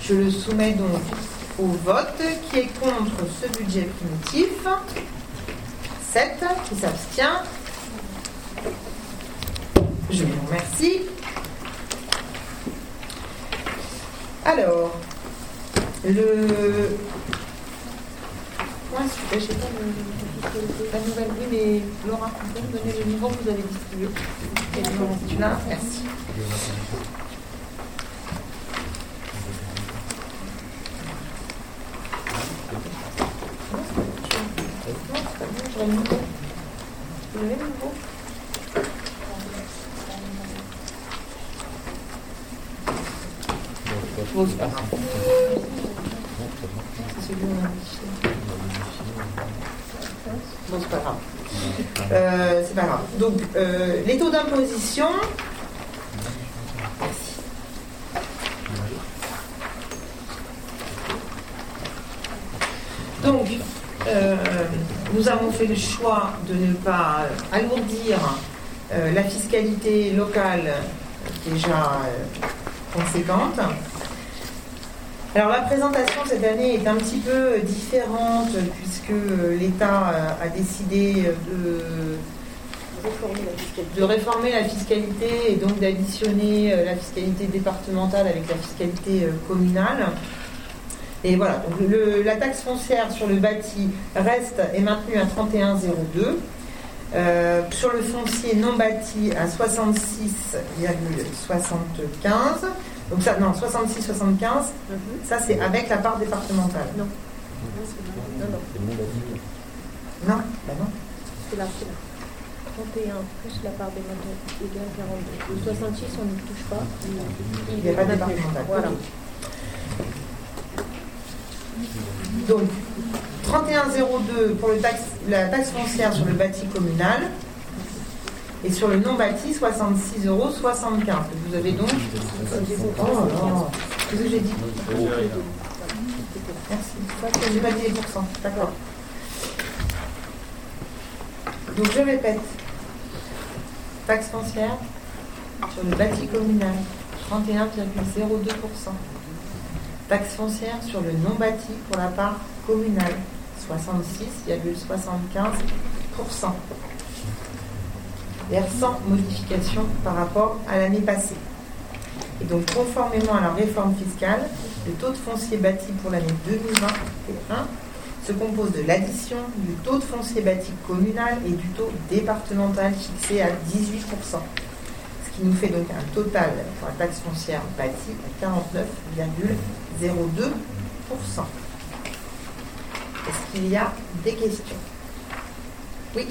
Je le soumets donc au vote. Qui est contre ce budget primitif? 7. Qui s'abstient? Je vous remercie. Alors, moi, je sais pas la nouvelle, oui, mais Laura, vous pouvez me donner le niveau que vous avez distribué. Et le reste là, merci. Vous avez le nouveau? Bon, c'est pas grave. C'est celui où on a modifié. Bon, c'est pas grave. C'est pas grave. Donc, les taux d'imposition. Merci. Donc, nous avons fait le choix de ne pas alourdir la fiscalité locale déjà conséquente. Alors la présentation cette année est un petit peu différente puisque l'État a décidé de réformer la fiscalité et donc d'additionner la fiscalité départementale avec la fiscalité communale. Et voilà, donc la taxe foncière sur le bâti est maintenue à 31,02. Sur le foncier non bâti à 66,75. Donc ça, non, 66,75. Ça c'est avec la part départementale. Non. Non, bah non. C'est là. 31 plus la part des montants égale 42. Le 66, on ne touche pas. Il n'y a pas départemental. Voilà. Donc, 31,02 pour la taxe foncière sur le bâti communal et sur le non bâti 66,75 €. Vous avez donc. Oh là, qu'est-ce que j'ai dit? Merci. J'ai pas dit les pourcents. D'accord. Donc je répète. Taxe foncière sur le bâti communal 31,02%. Taxe foncière sur le non bâti pour la part communale 66,75%. Sans modification par rapport à l'année passée. Et donc, conformément à la réforme fiscale, le taux de foncier bâti pour l'année 2021 se compose de l'addition du taux de foncier bâti communal et du taux départemental fixé à 18%. Ce qui nous fait donc un total pour la taxe foncière bâtie à 49,02%. Est-ce qu'il y a des questions? Oui.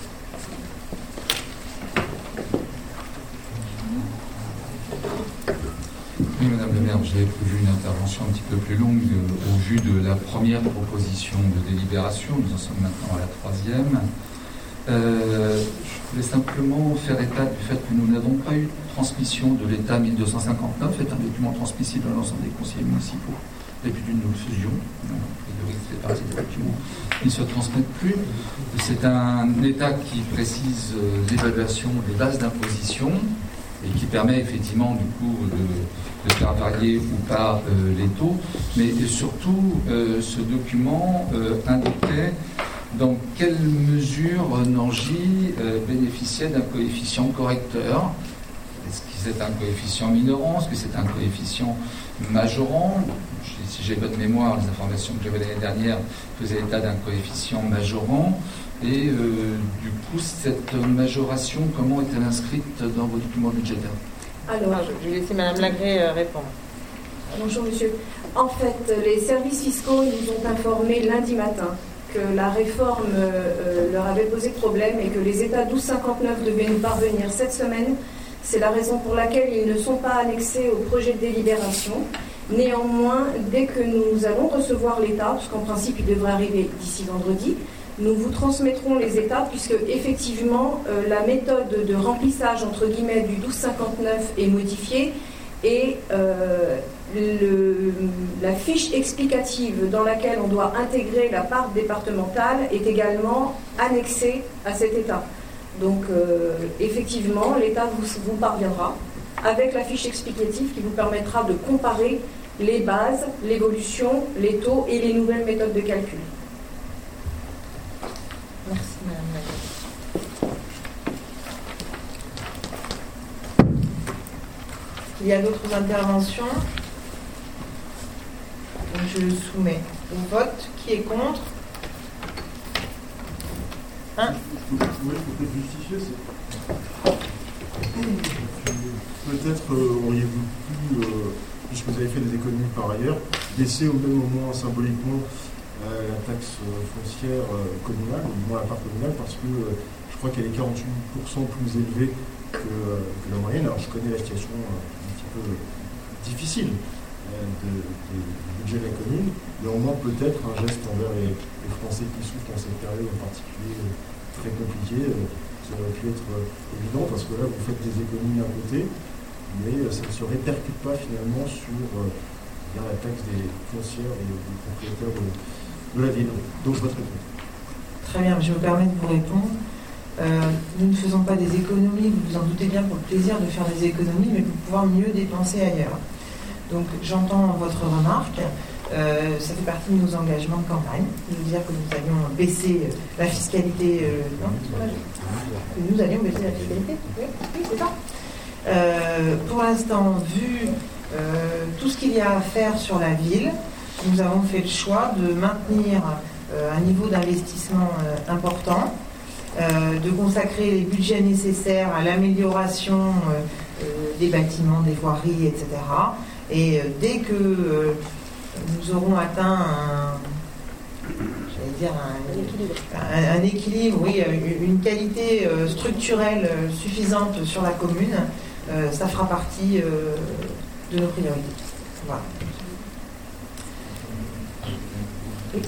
Oui, Madame le maire, j'ai prévu une intervention un petit peu plus longue au vu de la première proposition de délibération. Nous en sommes maintenant à la troisième. Je voulais simplement faire état du fait que nous n'avons pas eu de transmission de l'État 1259, c'est un document transmissible à l'ensemble des conseillers municipaux depuis d'une fusion. C'est partie des documents qui ne se transmettent plus. C'est un État qui précise l'évaluation des bases d'imposition et qui permet effectivement du coup de faire varier ou pas les taux, mais surtout ce document indiquait dans quelle mesure Nangis bénéficiait d'un coefficient correcteur. Est-ce que c'est un coefficient minorant? Est-ce que c'est un coefficient majorant? Si j'ai bonne mémoire, les informations que j'avais l'année dernière faisaient état d'un coefficient majorant. Et du coup, cette majoration, comment est-elle inscrite dans vos documents budgétaires? Alors, je vais laisser Mme Lagré répondre. Bonjour monsieur. En fait, les services fiscaux nous ont informé lundi matin que la réforme leur avait posé problème et que les états 1259 devaient nous parvenir cette semaine. C'est la raison pour laquelle ils ne sont pas annexés au projet de délibération. Néanmoins, dès que nous allons recevoir l'état, puisqu'en principe il devrait arriver d'ici vendredi, nous vous transmettrons les états, puisque effectivement la méthode de remplissage entre guillemets du 1259 est modifiée et la fiche explicative dans laquelle on doit intégrer la part départementale est également annexée à cet état. Donc effectivement, l'état vous parviendra avec la fiche explicative qui vous permettra de comparer les bases, l'évolution, les taux et les nouvelles méthodes de calcul. Merci Madame Lagarde. Il y a d'autres interventions. Donc je le soumets au vote. Qui est contre? Oui, il faut peut-être justifier. Peut-être auriez-vous pu, puisque vous avez fait des économies par ailleurs, baisser au même moment symboliquement la taxe foncière communale, ou du moins la part communale, parce que je crois qu'elle est 48% plus élevée que la moyenne. Alors je connais la situation un petit peu difficile du budget de la commune, mais au moins peut-être un geste envers les Français qui souffrent dans cette période en particulier très compliquée, ça aurait pu être évident, parce que là vous faites des économies à côté, mais ça ne se répercute pas finalement sur la taxe des foncières et des propriétaires de la ville. Donc je voterai contre. Très bien, je me permets de vous répondre. Nous ne faisons pas des économies, vous vous en doutez bien, pour le plaisir de faire des économies, mais pour pouvoir mieux dépenser ailleurs. Donc j'entends votre remarque, ça fait partie de nos engagements de campagne, de dire que nous allions baisser la fiscalité. Nous allions baisser la fiscalité, oui c'est ça. Pour l'instant, vu tout ce qu'il y a à faire sur la ville, nous avons fait le choix de maintenir un niveau d'investissement important, de consacrer les budgets nécessaires à l'amélioration des bâtiments, des voiries, etc. Et dès que nous aurons atteint un équilibre, oui, une qualité structurelle suffisante sur la commune, ça fera partie de nos priorités. Voilà. Oui.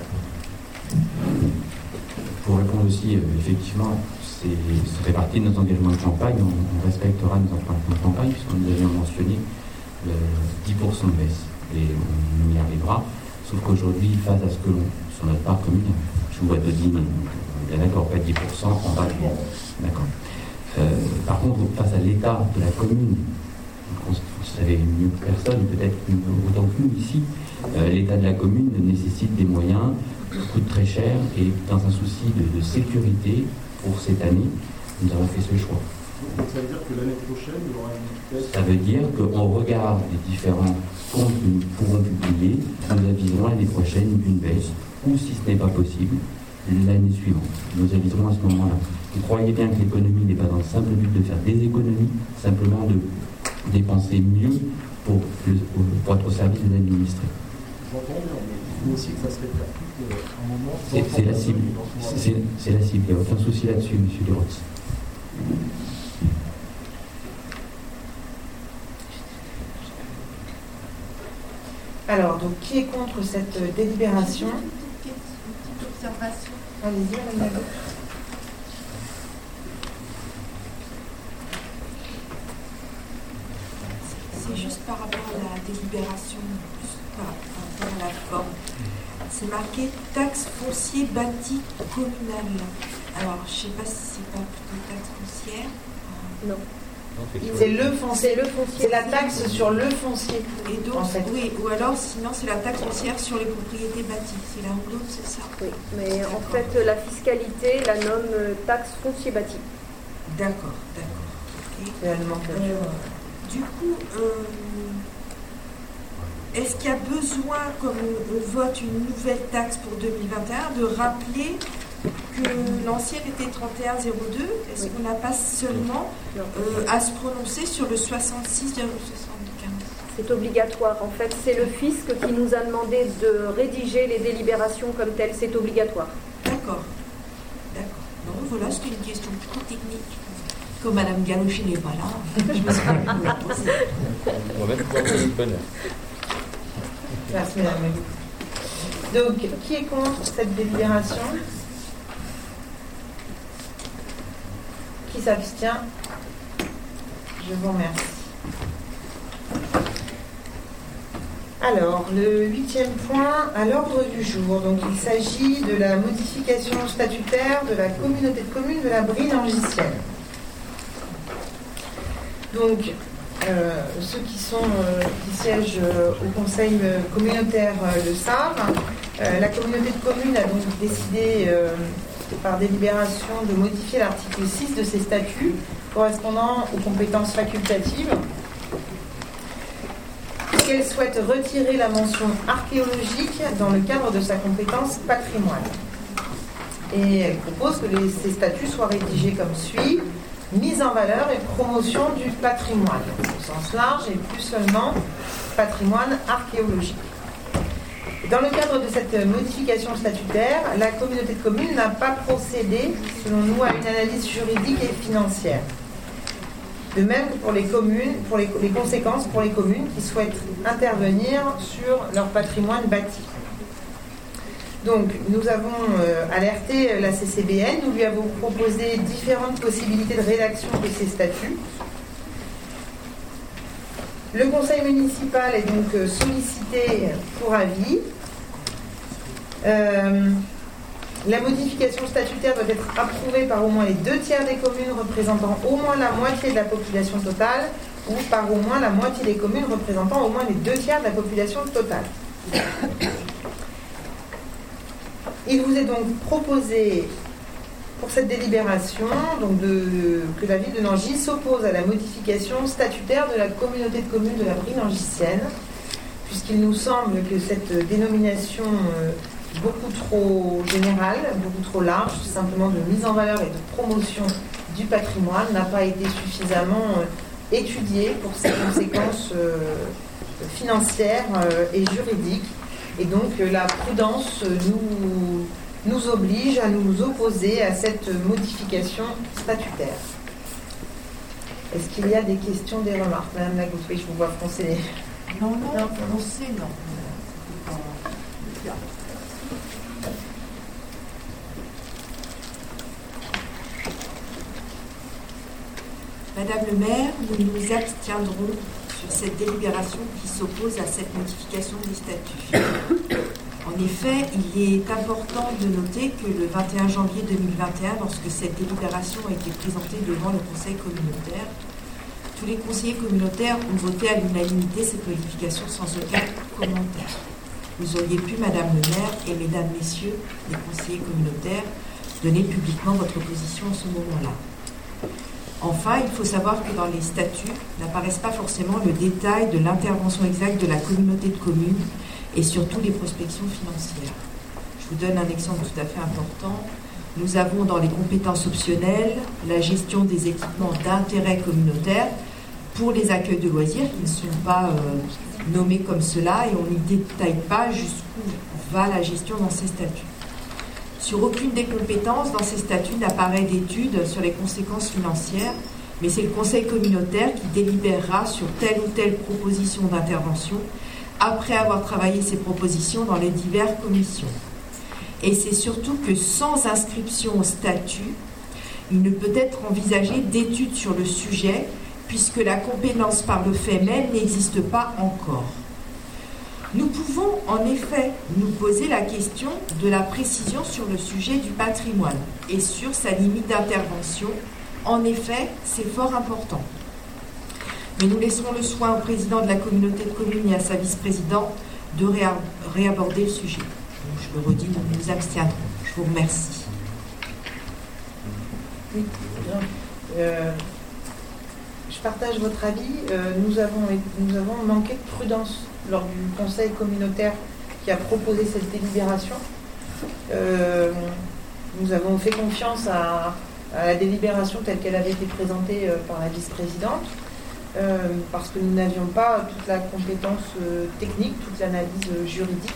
Pour répondre aussi, effectivement, ça fait partie de nos engagements de campagne. On respectera nos engagements de campagne, puisqu'on nous avions mentionné 10% de baisse. Et on y arrivera. Sauf qu'aujourd'hui, face à ce que sur notre part commune, je vous vois de dire, bien d'accord, pas 10%, en bas du. D'accord. Par contre, face à l'état de la commune, vous savez mieux que personne, peut-être autant que nous ici, l'état de la commune nécessite des moyens, coûte très cher, et dans un souci de sécurité pour cette année, nous avons fait ce choix. Donc ça veut dire que l'année prochaine, il y aura une baisse? Ça veut dire qu'au regard des différents comptes que nous pourrons publier, nous aviserons l'année prochaine une baisse, ou si ce n'est pas possible, l'année suivante. Nous aviserons à ce moment-là. Vous croyez bien que l'économie n'est pas dans le simple but de faire des économies, simplement de dépenser mieux pour être au service des administrés. J'entends bien, mais il faut aussi que ça se répercute un moment. C'est la cible. C'est la cible. Il n'y a aucun souci là-dessus, M. Leroux. Alors, donc, qui est contre cette délibération? Une petite observation. Allez-y, Madame Lagarde. C'est juste par rapport à la délibération, plus par rapport à la forme. C'est marqué taxe foncier bâti communal. Alors, je ne sais pas si c'est pas plutôt taxe foncière. Non. C'est le foncier. C'est la taxe sur le foncier. Et donc, en fait. oui, ou alors sinon c'est la taxe foncière sur les propriétés bâties. C'est l'un ou l'autre, c'est ça? Oui, mais en fait, la fiscalité la nomme taxe foncier bâti. D'accord. Okay. C'est la nomenclature. Du coup, est-ce qu'il y a besoin, comme on vote une nouvelle taxe pour 2021, de rappeler que l'ancienne était 31,02? Est-ce qu'on n'a pas seulement à se prononcer sur le 66,75? C'est obligatoire. En fait, c'est le fisc qui nous a demandé de rédiger les délibérations comme telles. C'est obligatoire. D'accord. Non, voilà, c'était une question plutôt technique. Comme Mme Galochet n'est pas là, je me suis pas la poser. On va mettre une bonne heure. Merci, Madame Lagarde. Donc, qui est contre cette délibération? Qui s'abstient? Je vous remercie. Alors, le 8e point à l'ordre du jour. Donc, il s'agit de la modification statutaire de la communauté de communes de la Brie-Langicienne. Donc, ceux qui siègent au conseil communautaire le savent. La communauté de communes a donc décidé par délibération de modifier l'article 6 de ses statuts correspondant aux compétences facultatives, puisqu'elle souhaite retirer la mention archéologique dans le cadre de sa compétence patrimoine. Et elle propose que ces statuts soient rédigés comme suit: mise en valeur et promotion du patrimoine, au sens large, et plus seulement patrimoine archéologique. Dans le cadre de cette modification statutaire, la communauté de communes n'a pas procédé, selon nous, à une analyse juridique et financière. De même que pour les communes, pour les conséquences pour les communes qui souhaitent intervenir sur leur patrimoine bâti. Donc, nous avons alerté la CCBN, nous lui avons proposé différentes possibilités de rédaction de ces statuts. Le conseil municipal est donc sollicité pour avis. La modification statutaire doit être approuvée par au moins les 2/3 des communes représentant au moins la moitié de la population totale, ou par au moins la moitié des communes représentant au moins les 2/3 de la population totale. Il vous est donc proposé pour cette délibération donc que la ville de Nangis s'oppose à la modification statutaire de la communauté de communes de la Brie-Nangisienne, puisqu'il nous semble que cette dénomination beaucoup trop générale, beaucoup trop large, simplement de mise en valeur et de promotion du patrimoine, n'a pas été suffisamment étudiée pour ses conséquences financières et juridiques. Et donc la prudence nous oblige à nous opposer à cette modification statutaire. Est-ce qu'il y a des questions, des remarques? Madame Lagoutte, oui, je vous vois froncer. Non, froncer, non. Madame le maire, nous nous abstiendrons sur cette délibération qui s'oppose à cette modification des statuts. En effet, il est important de noter que le 21 janvier 2021, lorsque cette délibération a été présentée devant le conseil communautaire, tous les conseillers communautaires ont voté à l'unanimité cette modification sans aucun commentaire. Vous auriez pu, Madame le maire et Mesdames, Messieurs les conseillers communautaires, donner publiquement votre position à ce moment-là. Enfin, il faut savoir que dans les statuts n'apparaissent pas forcément le détail de l'intervention exacte de la communauté de communes et surtout les prospections financières. Je vous donne un exemple tout à fait important. Nous avons dans les compétences optionnelles la gestion des équipements d'intérêt communautaire pour les accueils de loisirs qui ne sont pas nommés comme cela et on n'y détaille pas jusqu'où va la gestion dans ces statuts. Sur aucune des compétences dans ces statuts n'apparaît d'étude sur les conséquences financières, mais c'est le conseil communautaire qui délibérera sur telle ou telle proposition d'intervention après avoir travaillé ces propositions dans les diverses commissions. Et c'est surtout que sans inscription au statut, il ne peut être envisagé d'étude sur le sujet puisque la compétence par le fait même n'existe pas encore. Nous pouvons en effet nous poser la question de la précision sur le sujet du patrimoine et sur sa limite d'intervention. En effet, c'est fort important. Mais nous laisserons le soin au président de la communauté de communes et à sa vice-présidente de réaborder le sujet. Donc, je le redis, nous nous abstiendrons. Je vous remercie. Oui, je partage votre avis. Nous avons manqué de prudence lors du conseil communautaire qui a proposé cette délibération. Nous avons fait confiance à la délibération telle qu'elle avait été présentée par la vice-présidente, parce que nous n'avions pas toute la compétence technique, toute l'analyse juridique.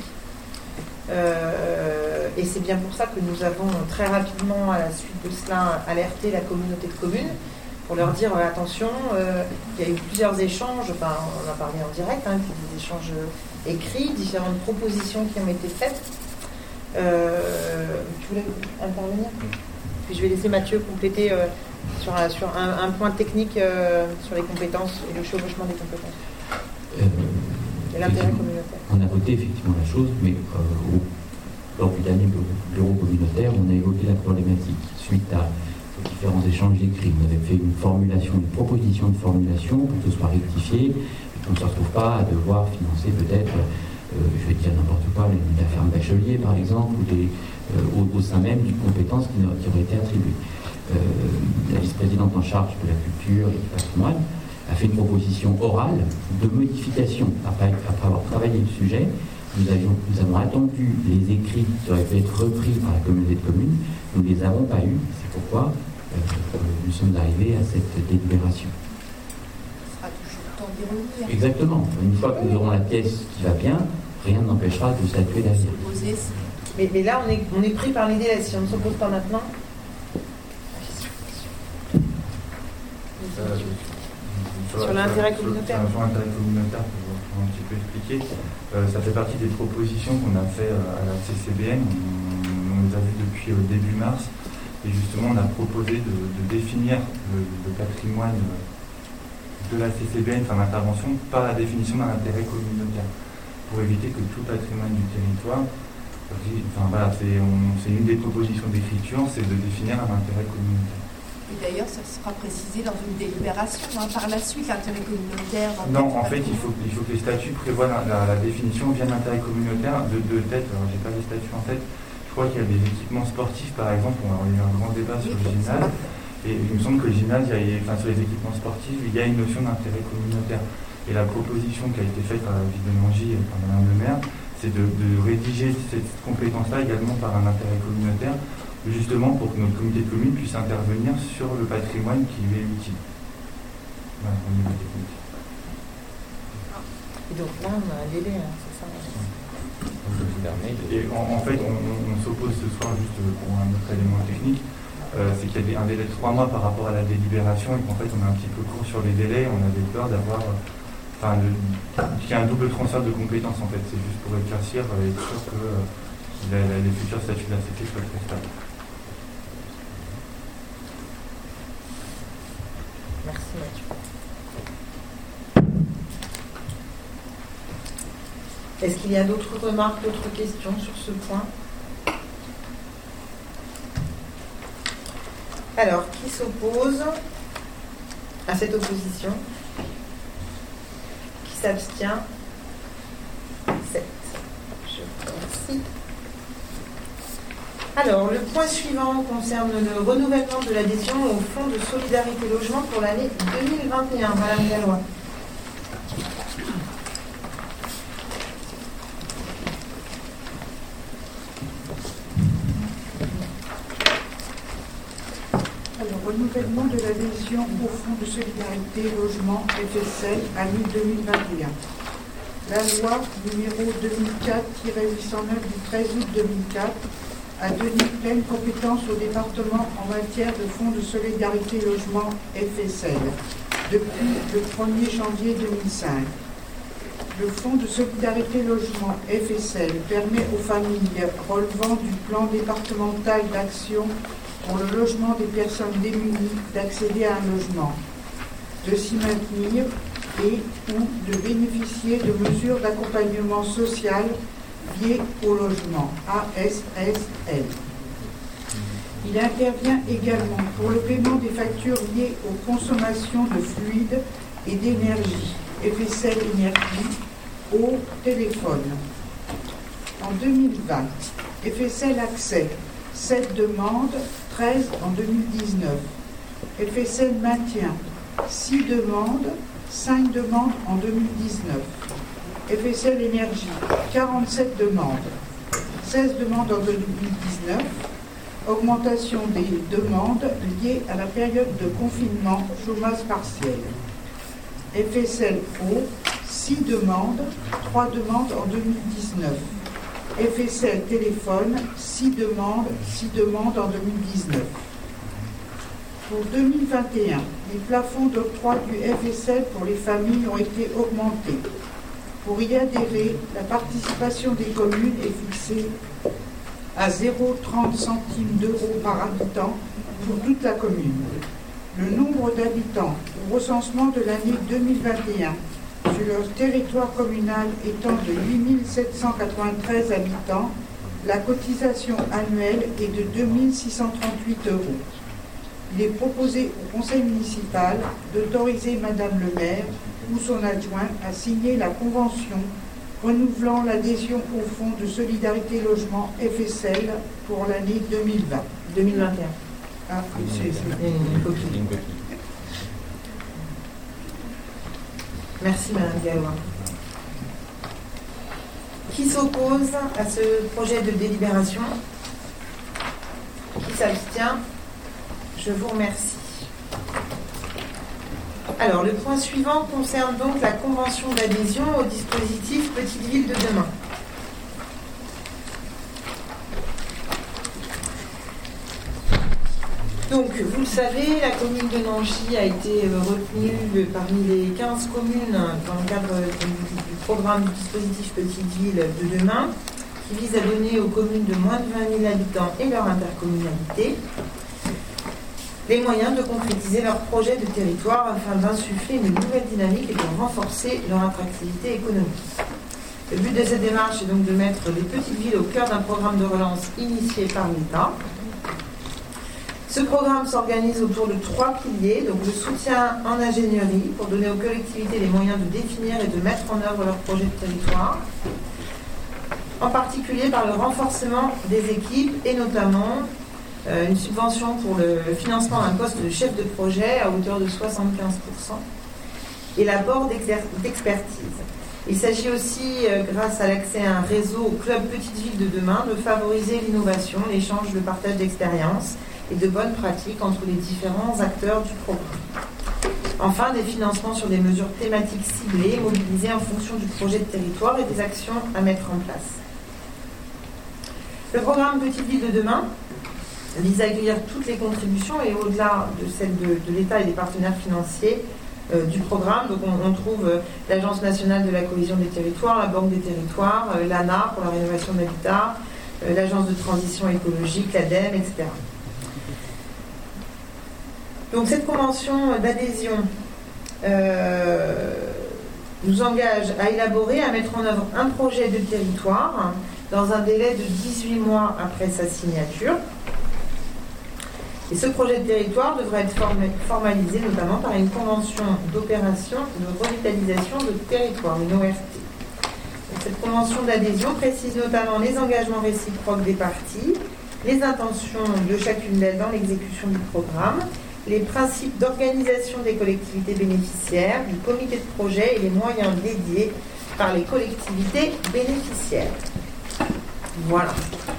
Et c'est bien pour ça que nous avons très rapidement, à la suite de cela, alerté la communauté de communes pour leur dire attention, il y a eu plusieurs échanges, enfin on a parlé en direct, puis des échanges écrits, différentes propositions qui ont été faites. Tu voulais intervenir? Puis je vais laisser Mathieu compléter sur un point technique sur les compétences et le chevauchement des compétences. Et l'intérêt communautaire. On a voté effectivement la chose, mais lors du dernier bureau communautaire, on a évoqué la problématique suite à aux différents échanges écrits. Vous avez fait une proposition de formulation pour que ce soit rectifié, et qu'on ne se retrouve pas à devoir financer peut-être, je vais dire n'importe quoi, la ferme bachelier par exemple, ou au sein même d'une compétence qui aurait été attribuée. La vice-présidente en charge de la culture et du patrimoine a fait une proposition orale de modification. Après avoir travaillé le sujet, nous avons attendu les écrits qui auraient pu être repris par la communauté de communes. Nous ne les avons pas eus. C'est pourquoi nous sommes arrivés à cette délibération. Ce sera toujours le temps d'y revenir. Exactement. Une fois que nous aurons la pièce qui va bien, rien n'empêchera de statuer derrière. Mais là, on est pris par les délais. Si on ne s'oppose pas maintenant. Sur l'intérêt communautaire. Sur l'intérêt communautaire, pour un petit peu expliquer, ça fait partie des propositions qu'on a fait à la CCBN. On les a vues depuis début mars. Et justement, on a proposé de définir le patrimoine de la CCBN, enfin l'intervention, par la définition d'un intérêt communautaire, pour éviter que tout patrimoine du territoire, enfin voilà, c'est une des propositions d'écriture, c'est de définir un intérêt communautaire. Et d'ailleurs, ça sera précisé dans une délibération par la suite, l'intérêt communautaire. Non, en fait, il faut que les statuts prévoient la définition via l'intérêt communautaire de tête. Alors, j'ai pas les statuts en tête. Je crois qu'il y a des équipements sportifs, par exemple. On a eu un grand débat sur le gymnase. Et il me semble que le gymnase, sur les équipements sportifs, il y a une notion d'intérêt communautaire. Et la proposition qui a été faite par la ville de Nangy et par Madame le maire, c'est de rédiger cette compétence-là également par un intérêt communautaire, justement pour que notre comité de communes puisse intervenir sur le patrimoine qui lui est utile. Voilà, au niveau technique. Et donc là, on a un délai, c'est ça. Et en fait, on s'oppose ce soir juste pour un autre élément technique, c'est qu'il y a un délai de 3 mois par rapport à la délibération et qu'en fait, on est un petit peu court sur les délais, on avait peur d'avoir... qu'il y a un double transfert de compétences en fait, c'est juste pour éclaircir et être sûr que les futurs statuts de la CT soient très stables. Merci Mathieu. Est-ce qu'il y a d'autres remarques, d'autres questions sur ce point? Alors, qui s'oppose à cette opposition? Qui s'abstient? 7. Je vous remercie. Alors, le point suivant concerne le renouvellement de l'adhésion au Fonds de solidarité logement pour l'année 2021. Madame Gallois. Alors, renouvellement de l'adhésion au Fonds de solidarité logement FSL année 2021. La loi numéro 2004-809 du 13 août 2004 a donné pleine compétence au département en matière de fonds de solidarité logement FSL depuis le 1er janvier 2005. Le fonds de solidarité logement FSL permet aux familles relevant du plan départemental d'action pour le logement des personnes démunies d'accéder à un logement, de s'y maintenir et ou de bénéficier de mesures d'accompagnement social liées au logement, ASSL. Il intervient également pour le paiement des factures liées aux consommations de fluides et d'énergie, FSL Énergie, au téléphone. En 2020, FSL Accès, 7 demandes, 13 en 2019. FSL Maintien, 6 demandes, 5 demandes en 2019. FSL Énergie, 47 demandes, 16 demandes en 2019. Augmentation des demandes liées à la période de confinement, chômage partiel. FSL Eau, 6 demandes, 3 demandes en 2019. FSL Téléphone, 6 demandes en 2019. Pour 2021, les plafonds d'octroi du FSL pour les familles ont été augmentés. Pour y adhérer, la participation des communes est fixée à 0,30 centimes d'euros par habitant pour toute la commune. Le nombre d'habitants au recensement de l'année 2021 sur le territoire communal étant de 8 793 habitants, la cotisation annuelle est de 2 638 euros. il est proposé au conseil municipal d'autoriser Madame le maire ou son adjoint à signer la convention renouvelant l'adhésion au Fonds de solidarité logement FSL pour l'année 2021. Ah, c'est Une copie. Merci Madame Gallois. Qui s'oppose à ce projet de délibération? Qui s'abstient? Je vous remercie. Alors, le point suivant concerne donc la convention d'adhésion au dispositif Petite Ville de demain. Donc, vous le savez, la commune de Nangy a été retenue parmi les 15 communes dans le cadre du programme du dispositif Petite Ville de demain, qui vise à donner aux communes de moins de 20 000 habitants et leur intercommunalité les moyens de concrétiser leur projet de territoire afin d'insuffler une nouvelle dynamique et de renforcer leur attractivité économique. Le but de cette démarche est donc de mettre les petites villes au cœur d'un programme de relance initié par l'État. Ce programme s'organise autour de 3 piliers, donc le soutien en ingénierie pour donner aux collectivités les moyens de définir et de mettre en œuvre leur projet de territoire, en particulier par le renforcement des équipes et notamment une subvention pour le financement d'un poste de chef de projet à hauteur de 75% et l'apport d'expertise. Il s'agit aussi, grâce à l'accès à un réseau au club Petite Ville de demain, de favoriser l'innovation, l'échange, le partage d'expériences et de bonnes pratiques entre les différents acteurs du programme. Enfin, des financements sur des mesures thématiques ciblées, mobilisées en fonction du projet de territoire et des actions à mettre en place. Le programme Petite Ville de demain vise à accueillir toutes les contributions et au-delà de celles de l'État et des partenaires financiers du programme. Donc on trouve l'Agence nationale de la cohésion des territoires, la Banque des territoires, l'ANA pour la rénovation de l'habitat, l'Agence de transition écologique, l'ADEME, etc. Donc cette convention d'adhésion nous engage à élaborer, à mettre en œuvre un projet de territoire dans un délai de 18 mois après sa signature. Et ce projet de territoire devra être formalisé notamment par une convention d'opération de revitalisation de territoire, une ORT. Donc, cette convention d'adhésion précise notamment les engagements réciproques des parties, les intentions de chacune d'elles dans l'exécution du programme, les principes d'organisation des collectivités bénéficiaires, du comité de projet et les moyens dédiés par les collectivités bénéficiaires. Voilà.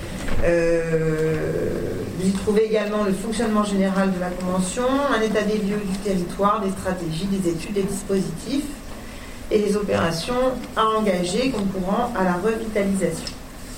Vous y trouvez également le fonctionnement général de la Convention, un état des lieux du territoire, des stratégies, des études, des dispositifs et les opérations à engager concourant à la revitalisation.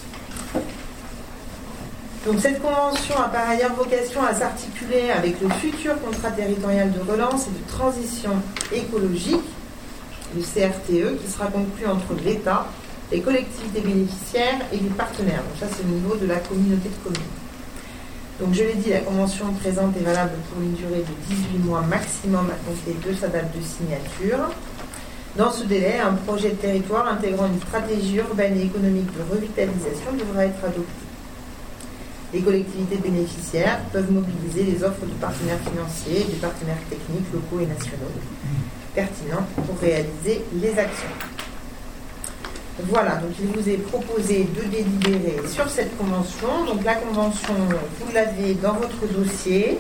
Donc cette convention a par ailleurs vocation à s'articuler avec le futur contrat territorial de relance et de transition écologique, le CRTE, qui sera conclu entre l'État, les collectivités bénéficiaires et les partenaires. Donc ça, c'est au niveau de la communauté de communes. Donc je l'ai dit, la convention présente est valable pour une durée de 18 mois maximum à compter de sa date de signature. Dans ce délai, un projet de territoire intégrant une stratégie urbaine et économique de revitalisation devra être adopté. Les collectivités bénéficiaires peuvent mobiliser les offres de partenaires financiers et des partenaires techniques locaux et nationaux pertinents pour réaliser les actions. Voilà, donc il vous est proposé de délibérer sur cette convention. Donc la convention, vous l'avez dans votre dossier.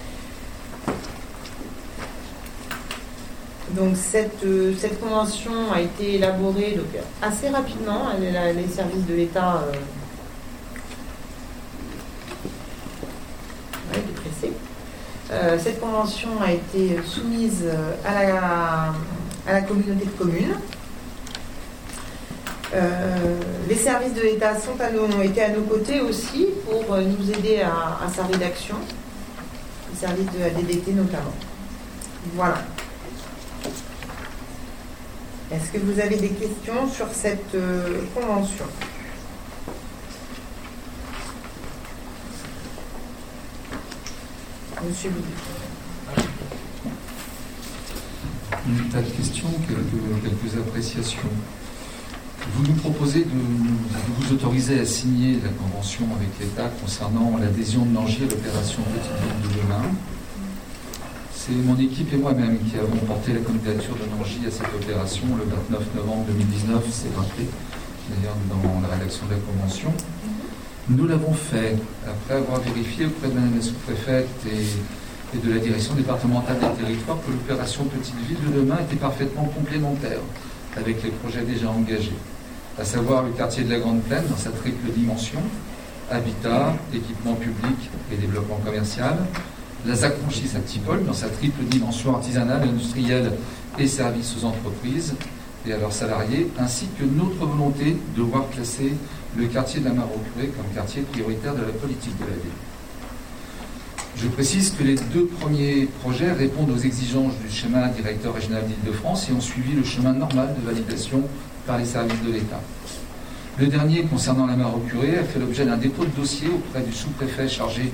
Donc cette convention a été élaborée donc, assez rapidement. Les services de l'État étaient pressés. Cette convention a été soumise à la communauté de communes. Les services de l'État ont été à nos côtés aussi pour nous aider à sa rédaction, les services de la DDT notamment. Voilà. Est-ce que vous avez des questions sur cette convention ? Monsieur Boudy. Un tas de questions, quelques appréciations. Vous nous proposez de vous autoriser à signer la convention avec l'État concernant l'adhésion de Nangy à l'opération Petite Ville de demain. c'est mon équipe et moi-même qui avons porté la candidature de Nangy à cette opération le 29 novembre 2019, c'est rappelé d'ailleurs dans la rédaction de la convention. Nous l'avons fait après avoir vérifié auprès de Madame la sous-préfète et de la direction départementale des territoires que l'opération Petite Ville de demain était parfaitement complémentaire avec les projets déjà engagés, à savoir le quartier de la Grande Plaine dans sa triple dimension, habitat, équipement public et développement commercial, la ZAC franchise Actipol dans sa triple dimension artisanale, industrielle et services aux entreprises et à leurs salariés, ainsi que notre volonté de voir classer le quartier de la Mare-aux-Curés comme quartier prioritaire de la politique de la ville. Je précise que les deux premiers projets répondent aux exigences du schéma directeur régional d'Île-de-France et ont suivi le chemin normal de validation par les services de l'État. Le dernier, concernant la Mare-aux-Curés, a fait l'objet d'un dépôt de dossier auprès du sous-préfet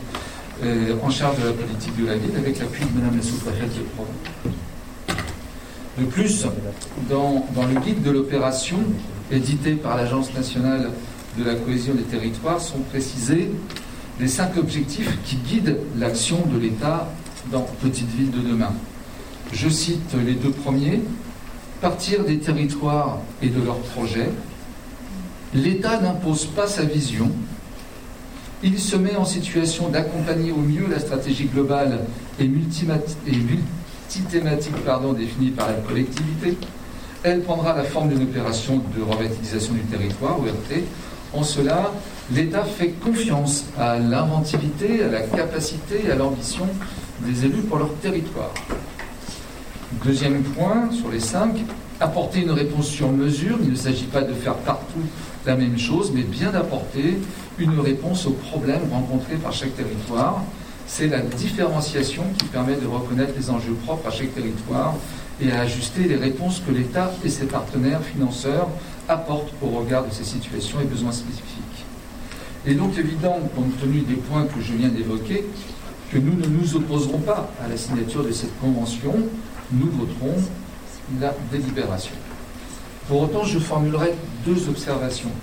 en charge de la politique de la ville, avec l'appui de Madame la sous-préfète de Provence. De plus, dans le guide de l'opération, édité par l'Agence nationale de la cohésion des territoires, sont précisés les 5 objectifs qui guident l'action de l'État dans Petite Ville de demain. Je cite les 2 premiers. Partir des territoires et de leurs projets. L'État n'impose pas sa vision. Il se met en situation d'accompagner au mieux la stratégie globale et multithématique définie par la collectivité. Elle prendra la forme d'une opération de revitalisation du territoire, ORT. En cela, l'État fait confiance à l'inventivité, à la capacité et à l'ambition des élus pour leur territoire. Deuxième point, sur les 5, apporter une réponse sur mesure. Il ne s'agit pas de faire partout la même chose, mais bien d'apporter une réponse aux problèmes rencontrés par chaque territoire. C'est la différenciation qui permet de reconnaître les enjeux propres à chaque territoire et à ajuster les réponses que l'État et ses partenaires financeurs apportent au regard de ces situations et besoins spécifiques. Il est donc évident, compte tenu des points que je viens d'évoquer, que nous ne nous opposerons pas à la signature de cette convention. Nous voterons la délibération. Pour autant, je formulerai 2 observations.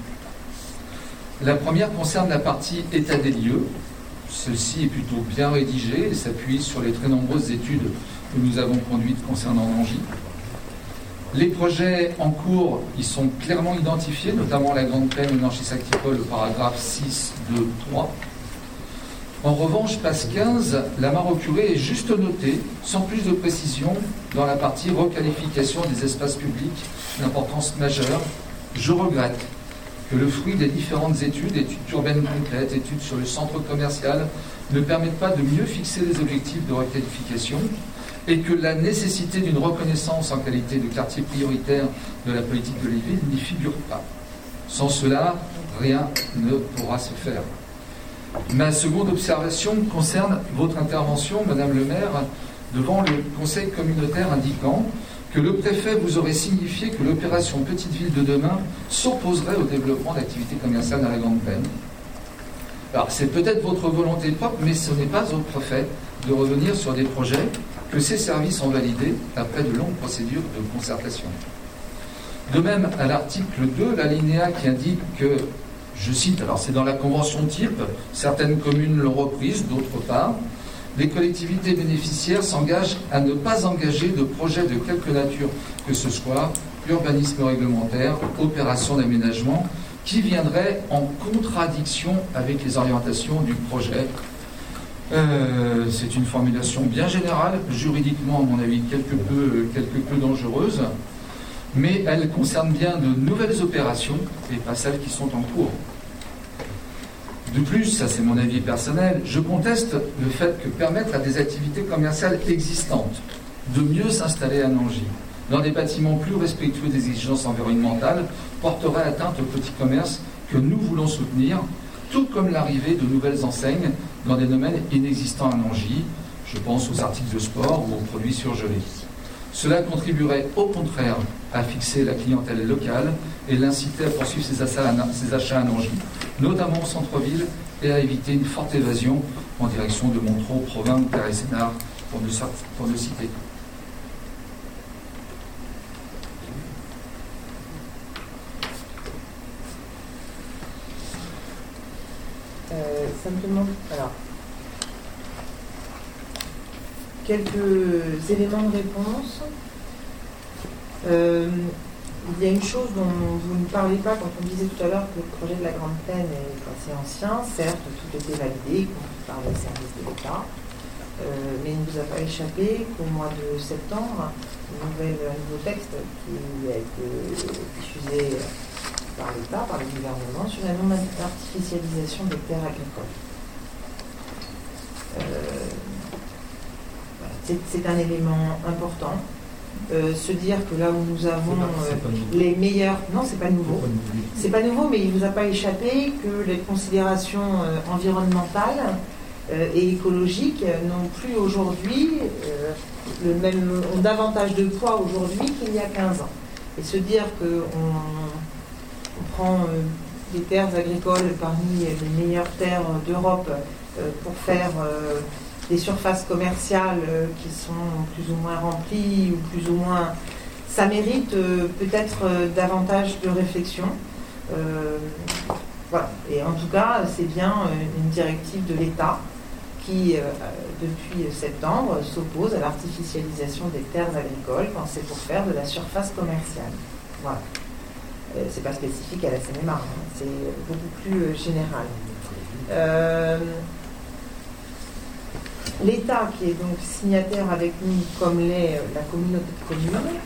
La première concerne la partie état des lieux. Celle-ci est plutôt bien rédigée et s'appuie sur les très nombreuses études que nous avons conduites concernant Nangy. Les projets en cours y sont clairement identifiés, notamment la Grande Plaine et Nancy-Actipol, le paragraphe 6, 2, 3. En revanche, passe 15, la Mare-aux-Curés est juste notée, sans plus de précision, dans la partie requalification des espaces publics d'importance majeure. Je regrette que le fruit des différentes études urbaines complètes, études sur le centre commercial, ne permettent pas de mieux fixer les objectifs de requalification et que la nécessité d'une reconnaissance en qualité de quartier prioritaire de la politique de la ville n'y figure pas. Sans cela, rien ne pourra se faire. Ma seconde observation concerne votre intervention, Madame le maire, devant le conseil communautaire indiquant que le préfet vous aurait signifié que l'opération Petite Ville de demain s'opposerait au développement d'activités commerciales dans la Grande Plaine. Alors, c'est peut-être votre volonté propre, mais ce n'est pas au préfet de revenir sur des projets que ces services ont validés après de longues procédures de concertation. De même, à l'article 2, l'alinéa qui indique que, je cite, alors c'est dans la convention type, certaines communes l'ont reprise, d'autres pas, les collectivités bénéficiaires s'engagent à ne pas engager de projet de quelque nature que ce soit, urbanisme réglementaire, opération d'aménagement, qui viendraient en contradiction avec les orientations du projet. C'est une formulation bien générale, juridiquement à mon avis quelque peu dangereuse, mais elle concerne bien de nouvelles opérations et pas celles qui sont en cours. De plus, ça c'est mon avis personnel, je conteste le fait que permettre à des activités commerciales existantes de mieux s'installer à Nangy, dans des bâtiments plus respectueux des exigences environnementales, porterait atteinte au petit commerce que nous voulons soutenir, tout comme l'arrivée de nouvelles enseignes dans des domaines inexistants à Nangy, je pense aux articles de sport ou aux produits surgelés. Cela contribuerait au contraire à fixer la clientèle locale et l'inciter à poursuivre ses achats à Nangy, notamment au centre-ville, et à éviter une forte évasion en direction de Montreux, Provins ou Terre-et-Sénart, pour ne citer. Simplement, alors, quelques éléments de réponse. Il y a une chose dont vous ne parlez pas quand on disait tout à l'heure que le projet de la Grande Plaine est assez ancien. Certes, tout était validé, y compris par les services de l'État. Mais il ne vous a pas échappé qu'au mois de septembre, un nouveau texte qui a été diffusé par l'État, par le gouvernement, sur la non-artificialisation des terres agricoles. C'est un élément important. Se dire que là où nous avons les meilleurs... Non, c'est pas nouveau. C'est pas nouveau, mais il ne vous a pas échappé que les considérations environnementales et écologiques n'ont plus aujourd'hui ont davantage de poids aujourd'hui qu'il y a 15 ans. Et se dire qu'on prend des terres agricoles parmi les meilleures terres d'Europe pour faire des surfaces commerciales qui sont plus ou moins remplies ou plus ou moins... Ça mérite peut-être davantage de réflexion. Voilà. Et en tout cas, c'est bien une directive de l'État qui, depuis septembre, s'oppose à l'artificialisation des terres agricoles quand c'est pour faire de la surface commerciale. Voilà. C'est pas spécifique à la Seine-et-Marne, c'est beaucoup plus général. L'État, qui est donc signataire avec nous, comme l'est la communauté de communes,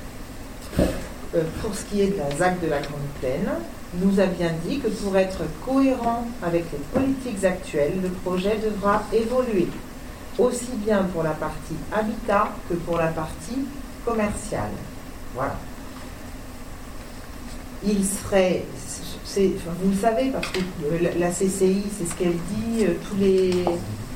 pour ce qui est de la ZAC de la Grande Plaine, nous a bien dit que pour être cohérent avec les politiques actuelles, le projet devra évoluer, aussi bien pour la partie habitat que pour la partie commerciale. Voilà. Il serait... vous le savez, parce que la CCI, c'est ce qu'elle dit, tous les...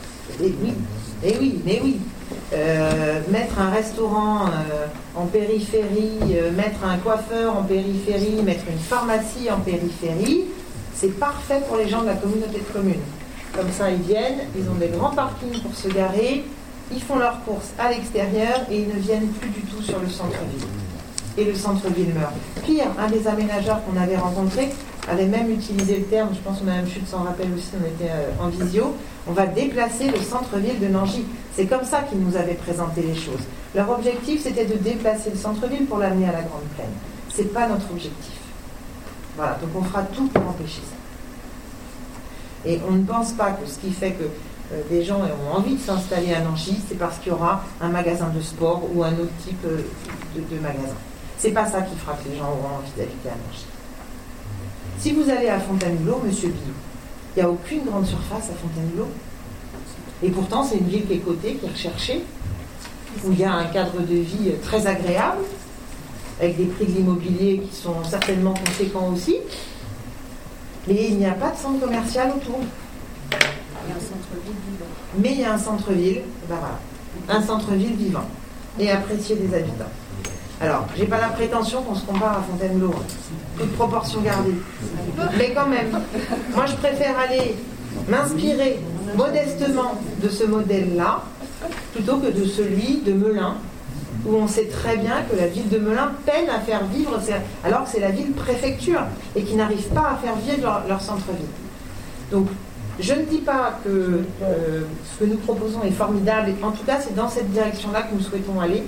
Mais oui. Mettre un restaurant en périphérie, mettre un coiffeur en périphérie, mettre une pharmacie en périphérie, c'est parfait pour les gens de la communauté de communes. Comme ça, ils viennent, ils ont des grands parkings pour se garer, ils font leurs courses à l'extérieur et ils ne viennent plus du tout sur le centre-ville. Et le centre-ville meurt. Pire, un des aménageurs qu'on avait rencontré avait même utilisé le terme, je pense que Mme Schütz s'en rappelle aussi, on était en visio, on va déplacer le centre-ville de Nangy. C'est comme ça qu'ils nous avaient présenté les choses. Leur objectif, c'était de déplacer le centre-ville pour l'amener à la Grande Plaine. Ce n'est pas notre objectif. Voilà, donc on fera tout pour empêcher ça. Et on ne pense pas que ce qui fait que des gens ont envie de s'installer à Nangy, c'est parce qu'il y aura un magasin de sport ou un autre type de magasin. C'est pas ça qui fera que les gens auront envie d'habiter à Nangy. Si vous allez à Fontainebleau, monsieur Billot, il n'y a aucune grande surface à Fontainebleau. Et pourtant, c'est une ville qui est cotée, qui est recherchée, où il y a un cadre de vie très agréable, avec des prix de l'immobilier qui sont certainement conséquents aussi. Mais il n'y a pas de centre commercial autour. Il y a un centre-ville vivant. Mais il y a un centre-ville, ben voilà, un centre-ville vivant et apprécié des habitants. Alors, j'ai pas la prétention qu'on se compare à Fontainebleau, toute proportion gardée. Mais quand même, moi je préfère aller m'inspirer modestement de ce modèle-là, plutôt que de celui de Melun, où on sait très bien que la ville de Melun peine à faire vivre, alors que c'est la ville préfecture, et qui n'arrive pas à faire vivre leur centre-ville. Donc, je ne dis pas que ce que nous proposons est formidable, et en tout cas c'est dans cette direction-là que nous souhaitons aller.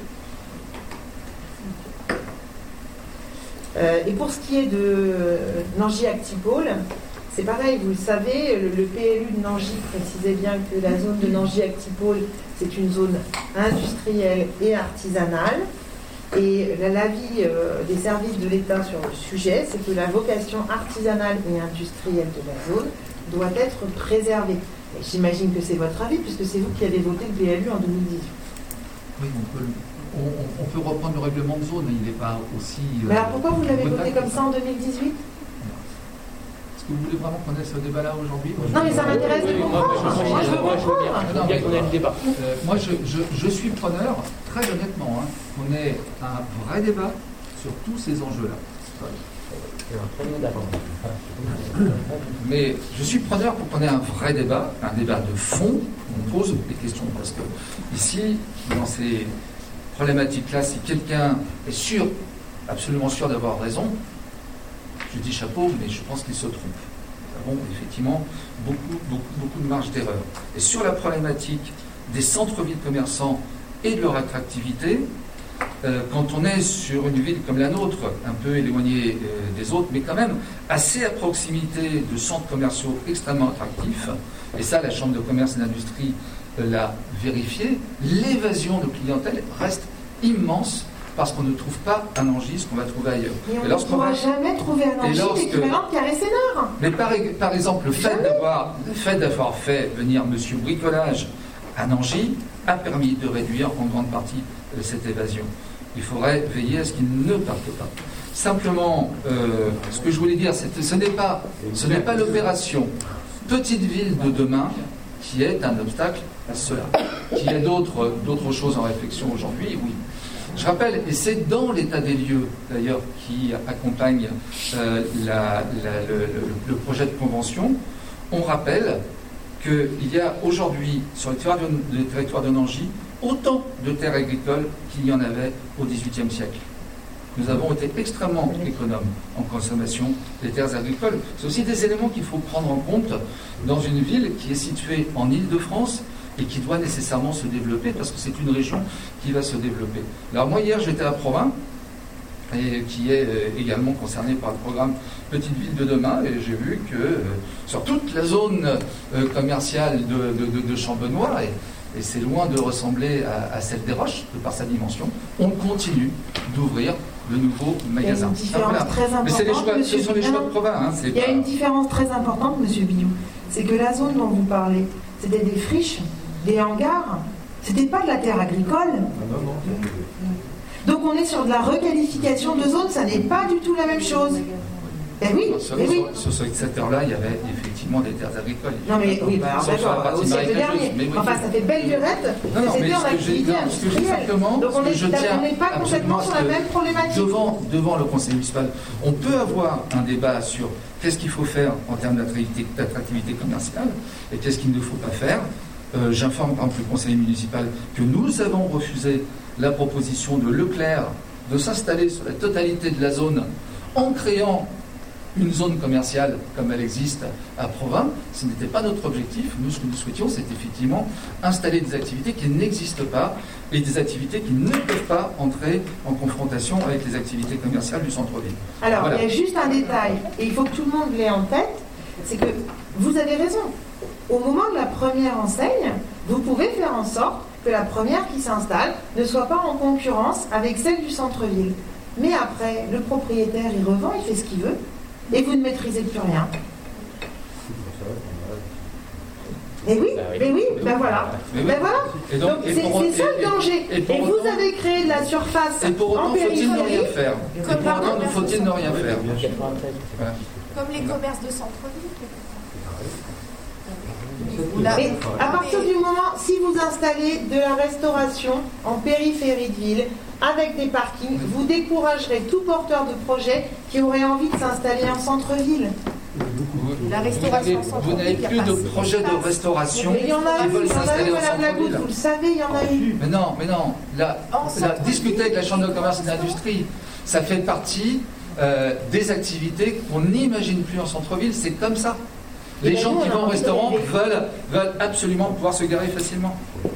Et pour ce qui est de Nangy Actipôle, c'est pareil, vous le savez, le PLU de Nangy précisait bien que la zone de Nangy Actipôle, c'est une zone industrielle et artisanale. Et l'avis des services de l'État sur le sujet, c'est que la vocation artisanale et industrielle de la zone doit être préservée. Et j'imagine que c'est votre avis, puisque c'est vous qui avez voté le PLU en 2018. Oui, on peut reprendre le règlement de zone, il n'est pas aussi... Mais alors pourquoi vous l'avez voté comme ça en 2018 ? Est-ce que vous voulez vraiment qu'on ait ce débat-là aujourd'hui ? Non, mais ça m'intéresse de comprendre. Moi, je veux comprendre. Bien qu'on ait le débat. Moi, je suis preneur, très honnêtement, qu'on ait un vrai débat sur tous ces enjeux-là. Mais je suis preneur pour qu'on ait un vrai débat, un débat de fond, où on pose des questions. Parce que ici, dans ces problématiques-là, si quelqu'un est sûr, absolument sûr d'avoir raison, je dis chapeau, mais je pense qu'il se trompe. Nous avons effectivement beaucoup de marge d'erreur. Et sur la problématique des centres-villes commerçants et de leur attractivité. Quand on est sur une ville comme la nôtre, un peu éloignée des autres, mais quand même assez à proximité de centres commerciaux extrêmement attractifs, et ça la Chambre de commerce et d'industrie l'a vérifié, l'évasion de clientèle reste immense parce qu'on ne trouve pas un Angy ce qu'on va trouver ailleurs. Et on ne pourra jamais trouver un Angy l'équivalent de Carré Sénard. Mais par exemple, le fait d'avoir fait venir M. Bricolage à Angy a permis de réduire en grande partie cette évasion. Il faudrait veiller à ce qu'il ne parte pas. Simplement, ce que je voulais dire, ce n'est pas l'opération Petite Ville de demain qui est un obstacle à cela. Qu'il y ait d'autres choses en réflexion aujourd'hui, oui. Je rappelle, et c'est dans l'état des lieux d'ailleurs qui accompagne le projet de convention, on rappelle qu'il y a aujourd'hui sur le territoire de Nangy autant de terres agricoles qu'il y en avait au XVIIIe siècle. Nous avons été extrêmement économes en consommation des terres agricoles. C'est aussi des éléments qu'il faut prendre en compte dans une ville qui est située en Île-de-France et qui doit nécessairement se développer parce que c'est une région qui va se développer. Alors moi hier j'étais à Provins, et qui est également concernée par le programme Petite Ville de demain, et j'ai vu que sur toute la zone commerciale de Champenois, et c'est loin de ressembler à celle des Roches, de par sa dimension, on continue d'ouvrir de nouveaux magasins. Il y a une différence très importante. Mais ce sont les choix de Provins. Il y a une différence très importante, M. Billou. C'est que la zone dont vous parlez, c'était des friches, des hangars, c'était pas de la terre agricole. Donc on est sur de la requalification de zone, ça n'est pas du tout la même chose. Eh oui, Sur ce secteur-là, il y avait effectivement des terres agricoles. Non mais oui, d'accord, au siècle dernier. Enfin, ça fait belle lurette, c'était en activité industrielle. Donc on n'est pas complètement sur la même problématique. Devant le conseil municipal, on peut avoir un débat sur qu'est-ce qu'il faut faire en termes d'attractivité commerciale et qu'est-ce qu'il ne faut pas faire. J'informe par exemple le conseil municipal que nous avons refusé la proposition de Leclerc de s'installer sur la totalité de la zone en créant une zone commerciale comme elle existe à Provins. Ce n'était pas notre objectif. Nous, ce que nous souhaitions, c'est effectivement installer des activités qui n'existent pas et des activités qui ne peuvent pas entrer en confrontation avec les activités commerciales du centre-ville. Alors, voilà. Il y a juste un détail, et il faut que tout le monde l'ait en tête, c'est que vous avez raison. Au moment de la première enseigne, vous pouvez faire en sorte que la première qui s'installe ne soit pas en concurrence avec celle du centre-ville. Mais après, le propriétaire, il revend, il fait ce qu'il veut, et vous ne maîtrisez plus rien. Et oui, ben voilà. Donc c'est ça le danger. Et vous avez créé de la surface et pour autant, en périphérie. Faut-il ne rien faire. Et pour autant, faut-il ne rien faire. Voilà. Comme les commerces de centre-ville. Mais à partir du moment, si vous installez de la restauration en périphérie de ville, avec des parkings, vous découragerez tout porteur de projet qui aurait envie de s'installer en centre-ville. La restauration vous n'avez plus de projets de restauration qui veulent s'installer en centre-ville. Vous le savez, il y en a eu. Mais non. Discuter avec la Chambre de commerce et d'industrie, ça fait partie des activités qu'on n'imagine plus en centre-ville. C'est comme ça. Les gens qui vont au restaurant veulent absolument pouvoir se garer facilement.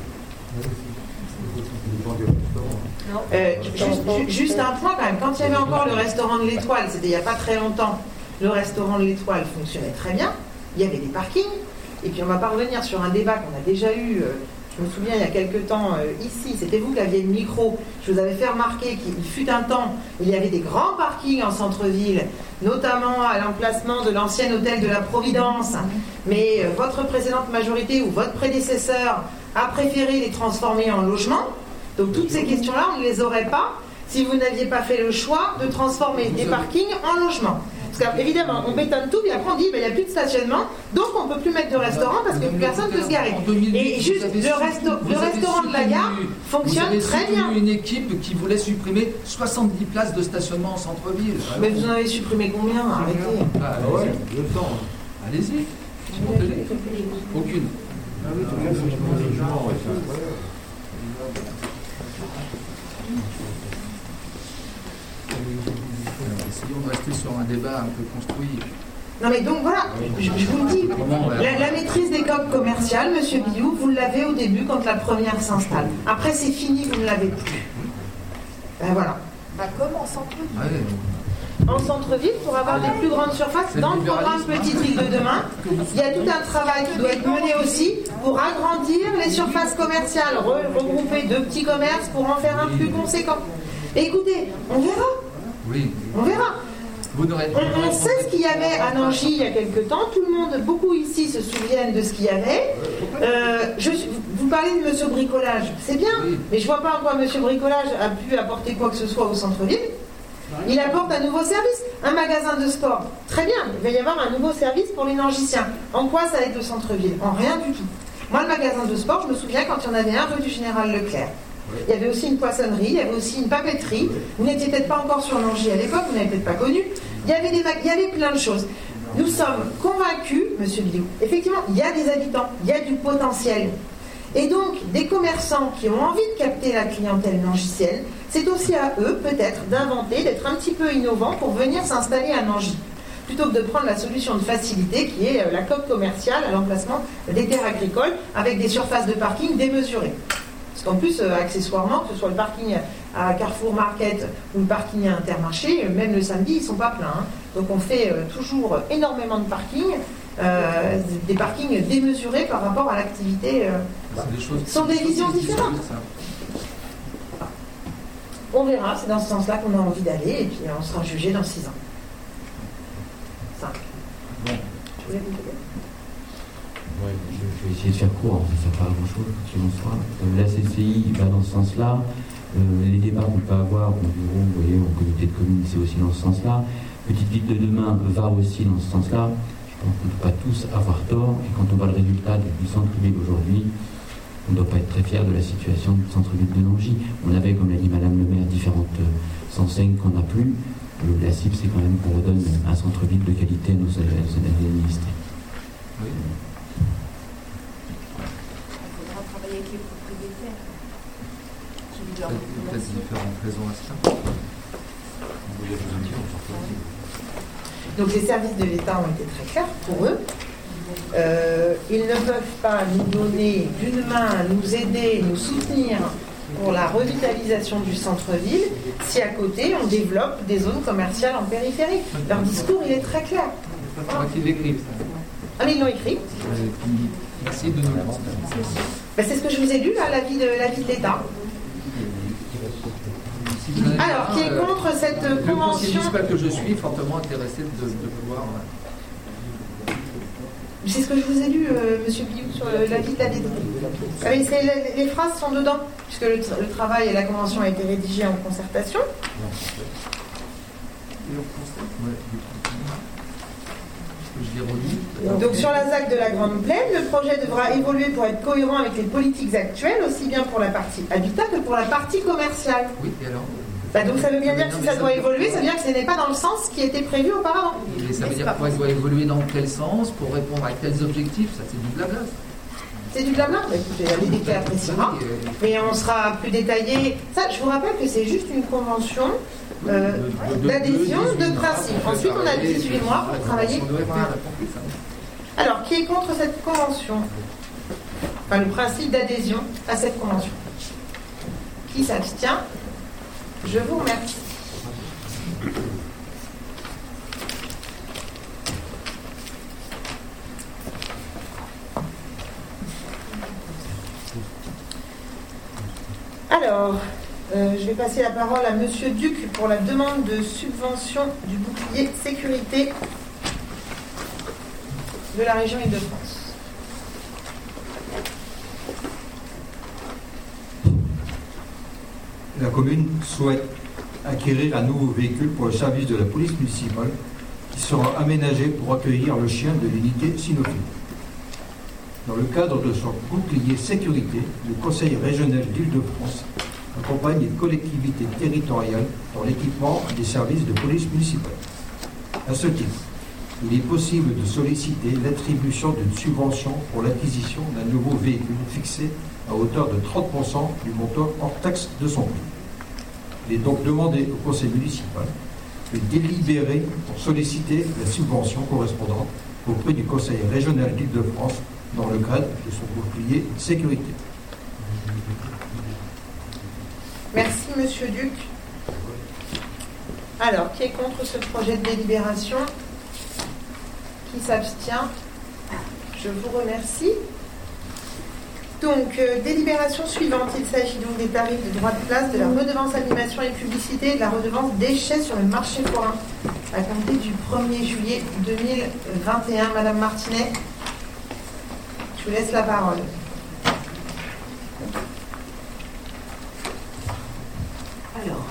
Juste un point quand même. Quand il y avait encore le restaurant de l'Étoile, c'était il n'y a pas très longtemps, le restaurant de l'Étoile fonctionnait très bien. Il y avait des parkings. Et puis on va pas revenir sur un débat qu'on a déjà eu. Je me souviens il y a quelques temps ici, c'était vous qui aviez le micro. Je vous avais fait remarquer qu'il fut un temps, il y avait des grands parkings en centre-ville, notamment à l'emplacement de l'ancien hôtel de la Providence. Mais votre précédente majorité ou votre prédécesseur a préféré les transformer en logements. Donc toutes ces questions-là, on ne les aurait pas si vous n'aviez pas fait le choix de transformer des parkings en logements. Parce qu'évidemment, on bétonne tout, puis après on dit il n'y a plus de stationnement, donc on ne peut plus mettre de restaurant parce que personne ne peut se garer. Et juste le restaurant de la gare fonctionne très bien. Vous avez une équipe qui voulait supprimer 70 places de stationnement en centre-ville. Mais vous en avez supprimé combien? Arrêtez. Le temps. Allez-y. Aucune. Essayons de rester sur un débat un peu construit. Non mais donc voilà, je vous le dis, la maîtrise des coques commerciales, Monsieur Billou, vous l'avez au début quand la première s'installe. Après c'est fini, vous ne l'avez plus. Ben voilà. Bah, comme en centre-ville. En centre-ville, pour avoir des plus grandes surfaces, dans le programme Petite Ville de demain, il y a tout un travail qui doit être mené aussi pour agrandir les surfaces commerciales, regrouper 2 petits commerces pour en faire un plus conséquent. Et écoutez, on verra. Oui. On verra. On sait ce qu'il y avait à Nangy il y a quelque temps. Tout le monde, beaucoup ici se souviennent de ce qu'il y avait. Vous parlez de Monsieur Bricolage, c'est bien, mais je ne vois pas en quoi Monsieur Bricolage a pu apporter quoi que ce soit au centre-ville. Il apporte un nouveau service, un magasin de sport. Très bien, il va y avoir un nouveau service pour les Nangiciens. En quoi ça aide le centre-ville? En rien du tout. Moi, le magasin de sport, je me souviens quand il y en avait un rue du Général Leclerc. Il y avait aussi une poissonnerie, il y avait aussi une papeterie. Vous n'étiez peut-être pas encore sur Nangy à l'époque, vous n'avez peut-être pas connu. Il y avait plein de choses. Nous sommes convaincus, Monsieur Billou, effectivement, il y a des habitants, il y a du potentiel. Et donc, des commerçants qui ont envie de capter la clientèle nangicienne, c'est aussi à eux, peut-être, d'inventer, d'être un petit peu innovants pour venir s'installer à Nangy. Plutôt que de prendre la solution de facilité qui est la coque commerciale à l'emplacement des terres agricoles avec des surfaces de parking démesurées. Parce qu'en plus, accessoirement, que ce soit le parking à Carrefour Market ou le parking à Intermarché, même le samedi, ils ne sont pas pleins. Hein. Donc on fait toujours énormément de parking, des parkings démesurés par rapport à l'activité. Ce sont des visions différentes. On verra, c'est dans ce sens-là qu'on a envie d'aller, et puis on sera jugé dans 6 ans. Simple. Bon. Tu voulais vous dire ? Ouais, je vais essayer de faire court, ça ne sert pas à grand-chose, selon soi. La CCI va dans ce sens-là. Les débats qu'on peut avoir au bureau, vous voyez, au comité de commune, c'est aussi dans ce sens-là. Petite Ville de demain va aussi dans ce sens-là. Je pense qu'on ne peut pas tous avoir tort. Et quand on voit le résultat du centre-ville aujourd'hui, on ne doit pas être très fier de la situation du centre-ville de Nangy. On avait, comme l'a dit Madame le maire, différentes enseignes qu'on n'a plus. La cible, c'est quand même qu'on redonne un centre-ville de qualité à nos administrés. Oui. Avec les propriétaires qui peut-être différentes raisons à cela. Donc les services de l'État ont été très clairs pour eux. Ils ne peuvent pas nous donner d'une main, nous aider, nous soutenir pour la revitalisation du centre-ville si à côté on développe des zones commerciales en périphérie. Leur discours il est très clair. Ils l'écrivent. Ah mais ils l'ont écrit. Merci de nous l'avoir. C'est ce que je vous ai lu, là, l'avis de l'État. Alors, qui est contre cette convention? Le municipal que je suis fortement intéressé de pouvoir. C'est ce que je vous ai lu, Monsieur Billou, sur l'avis de l'État. Les phrases sont dedans, puisque le travail et la convention a été rédigé en concertation. Donc sur la ZAC de la Grande Plaine, le projet devra évoluer pour être cohérent avec les politiques actuelles, aussi bien pour la partie habitat que pour la partie commerciale. Oui, et alors donc ça veut bien dire que si ça doit évoluer, ça veut dire que ce n'est pas dans le sens qui était prévu auparavant. Et ça veut dire quoi? Ça doit évoluer dans quel sens pour répondre à quels objectifs? Ça, c'est du blabla. C'est du blabla? Écoutez, la DDT appréciera. Mais on sera plus détaillé. Ça, je vous rappelle que c'est juste une convention d'adhésion de principe. Ensuite, on a 18 mois pour travailler. Alors, qui est contre cette convention? Enfin, le principe d'adhésion à cette convention. Qui s'abstient? Je vous remercie. Alors, je vais passer la parole à Monsieur Duc pour la demande de subvention du bouclier sécurité de la région Île-de-France. La commune souhaite acquérir un nouveau véhicule pour le service de la police municipale qui sera aménagé pour accueillir le chien de l'unité cynophile. Dans le cadre de son bouclier sécurité, le Conseil régional d'Île-de-France accompagne les collectivités territoriales dans l'équipement des services de police municipale. À ce titre, il est possible de solliciter l'attribution d'une subvention pour l'acquisition d'un nouveau véhicule fixé à hauteur de 30% du montant hors taxe de son prix. Il est donc demandé au conseil municipal de délibérer pour solliciter la subvention correspondante auprès du Conseil régional d'Île-de-France dans le cadre de son bouclier sécurité. Merci, Monsieur Duc. Alors, qui est contre ce projet de délibération? Qui s'abstient? Je vous remercie. Donc, délibération suivante. Il s'agit donc des tarifs de droit de place, de la redevance animation et publicité et de la redevance déchets sur le marché forain à compter du 1er juillet 2021. Madame Martinet, je vous laisse la parole. Alors,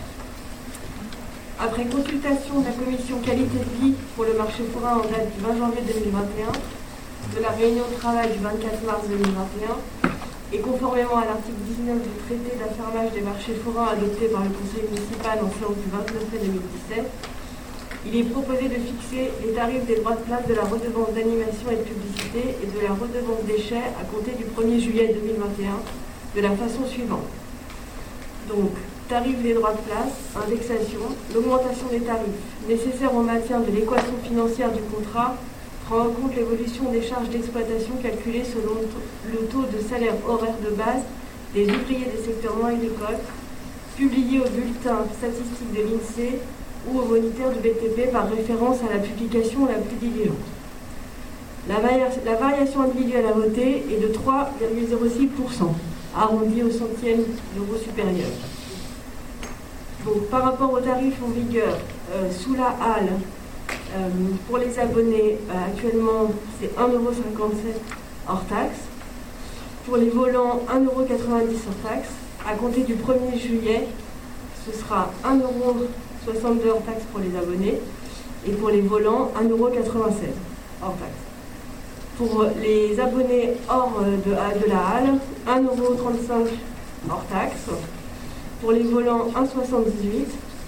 après consultation de la commission qualité de vie pour le marché forain en date du 20 janvier 2021, de la réunion de travail du 24 mars 2021, et conformément à l'article 19 du traité d'affermage des marchés forains adopté par le conseil municipal en séance du 29 mai 2017, il est proposé de fixer les tarifs des droits de place de la redevance d'animation et de publicité et de la redevance déchets à compter du 1er juillet 2021 de la façon suivante. Donc, tarif des droits de place, indexation, l'augmentation des tarifs nécessaires au maintien de l'équation financière du contrat prend en compte l'évolution des charges d'exploitation calculées selon le taux de salaire horaire de base des ouvriers des secteurs non agricoles, publié au bulletin statistique de l'INSEE ou au moniteur du BTP par référence à la publication la plus diligente. La variation individuelle à voter est de 3,06%, arrondi au centième d'euro supérieur. Donc, par rapport aux tarifs en vigueur sous la halle, pour les abonnés, actuellement, c'est 1,57 € hors taxe. Pour les volants, 1,90 € hors taxe. À compter du 1er juillet, ce sera 1,62 € hors taxe pour les abonnés. Et pour les volants, 1,96 € hors taxe. Pour les abonnés hors de la halle, 1,35 € hors taxe. Pour les volants, 1,78 €.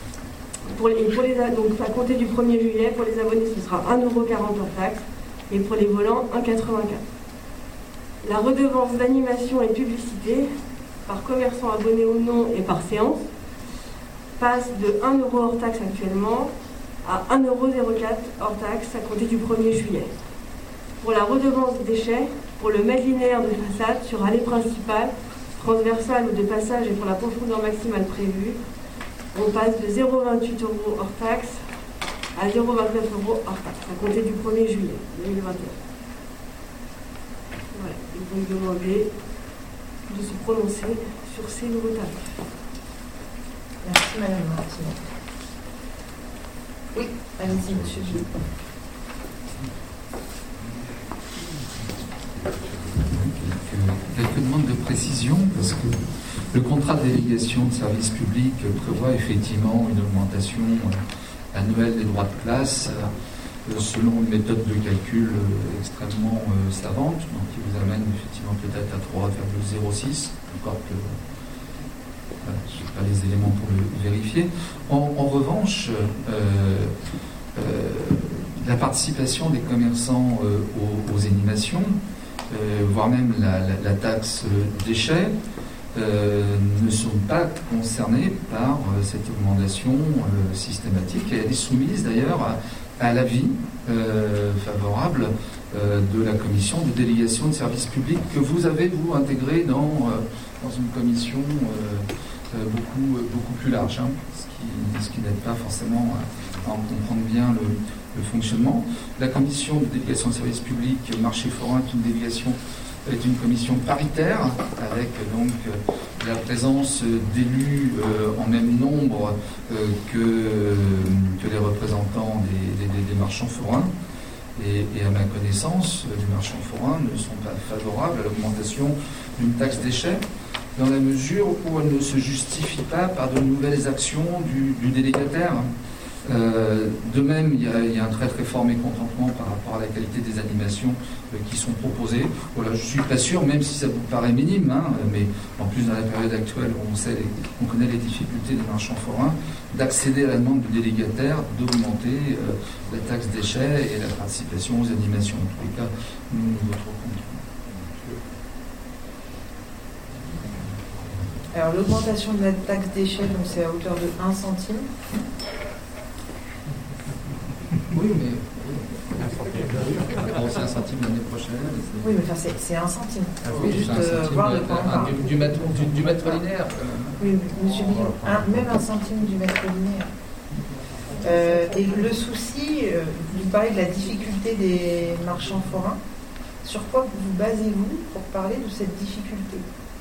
Donc à compter du 1er juillet, pour les abonnés, ce sera 1,40 € hors taxe. Et pour les volants, 1,84 €. La redevance d'animation et publicité, par commerçant abonné ou non et par séance, passe de 1 € hors taxe actuellement à 1,04 € hors taxe à compter du 1er juillet. Pour la redevance déchets, pour le mètre linéaire de façade sur allée principale, transversale ou de passage et pour la profondeur maximale prévue, on passe de 0,28 € hors taxe à 0,29 € hors taxe à compter du 1er juillet 2021. Voilà, ils vont me demander de se prononcer sur ces nouveaux tarifs. Merci Madame Martinet. Oui, allez-y Monsieur Gilles. Quelques demandes de précision, parce que le contrat de délégation de service public prévoit effectivement une augmentation annuelle des droits de place selon une méthode de calcul extrêmement savante, donc qui vous amène effectivement peut-être à 3,06, encore que je n'ai pas les éléments pour le vérifier. En revanche, la participation des commerçants aux animations, voire même la taxe déchets, ne sont pas concernés par cette augmentation systématique. Et elle est soumise d'ailleurs à l'avis favorable de la commission de délégation de services publics que vous avez, vous, intégré dans une commission beaucoup plus large, hein, ce qui n'aide pas forcément à en comprendre bien le fonctionnement. La commission de délégation de services publics marché forain est une commission paritaire avec donc la présence d'élus en même nombre que les représentants des marchands forains. Et à ma connaissance, les marchands forains ne sont pas favorables à l'augmentation d'une taxe déchets dans la mesure où elle ne se justifie pas par de nouvelles actions du délégataire. De même, il y a un très très fort mécontentement par rapport à la qualité des animations qui sont proposées. Voilà, je ne suis pas sûr, même si ça vous paraît minime, hein, mais en plus dans la période actuelle où on connaît les difficultés des marchands forains, d'accéder à la demande du délégataire, d'augmenter la taxe déchets et la participation aux animations. En tous les cas, nous voterons contre. Alors l'augmentation de la taxe déchets, donc c'est à hauteur de 1 centime. Oui, mais c'est 1 centime l'année prochaine. Oui, mais enfin, c'est 1 centime. Ah oui, juste c'est 1 centime voir de quoi on parle. du mètre linéaire. Oui, monsieur Billot, même 1 centime du mètre linéaire. Et le souci, vous parlez de la difficulté des marchands forains. Sur quoi vous basez-vous pour parler de cette difficulté ?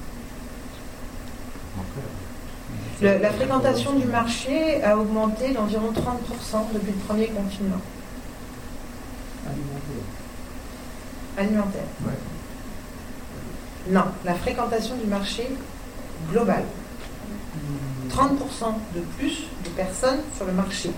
La fréquentation du marché a augmenté d'environ 30% depuis le premier confinement. Alimentaire. Ouais. Non, la fréquentation du marché global. 30% de plus de personnes sur le marché.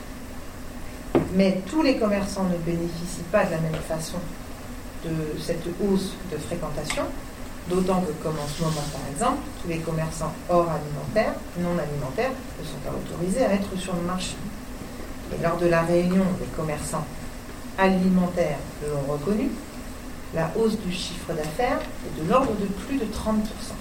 Mais tous les commerçants ne bénéficient pas de la même façon de cette hausse de fréquentation, d'autant que, comme en ce moment par exemple, tous les commerçants hors alimentaire, non alimentaires, ne sont pas autorisés à être sur le marché. Et lors de la réunion des commerçants alimentaires l'ont reconnu, la hausse du chiffre d'affaires est de l'ordre de plus de 30%.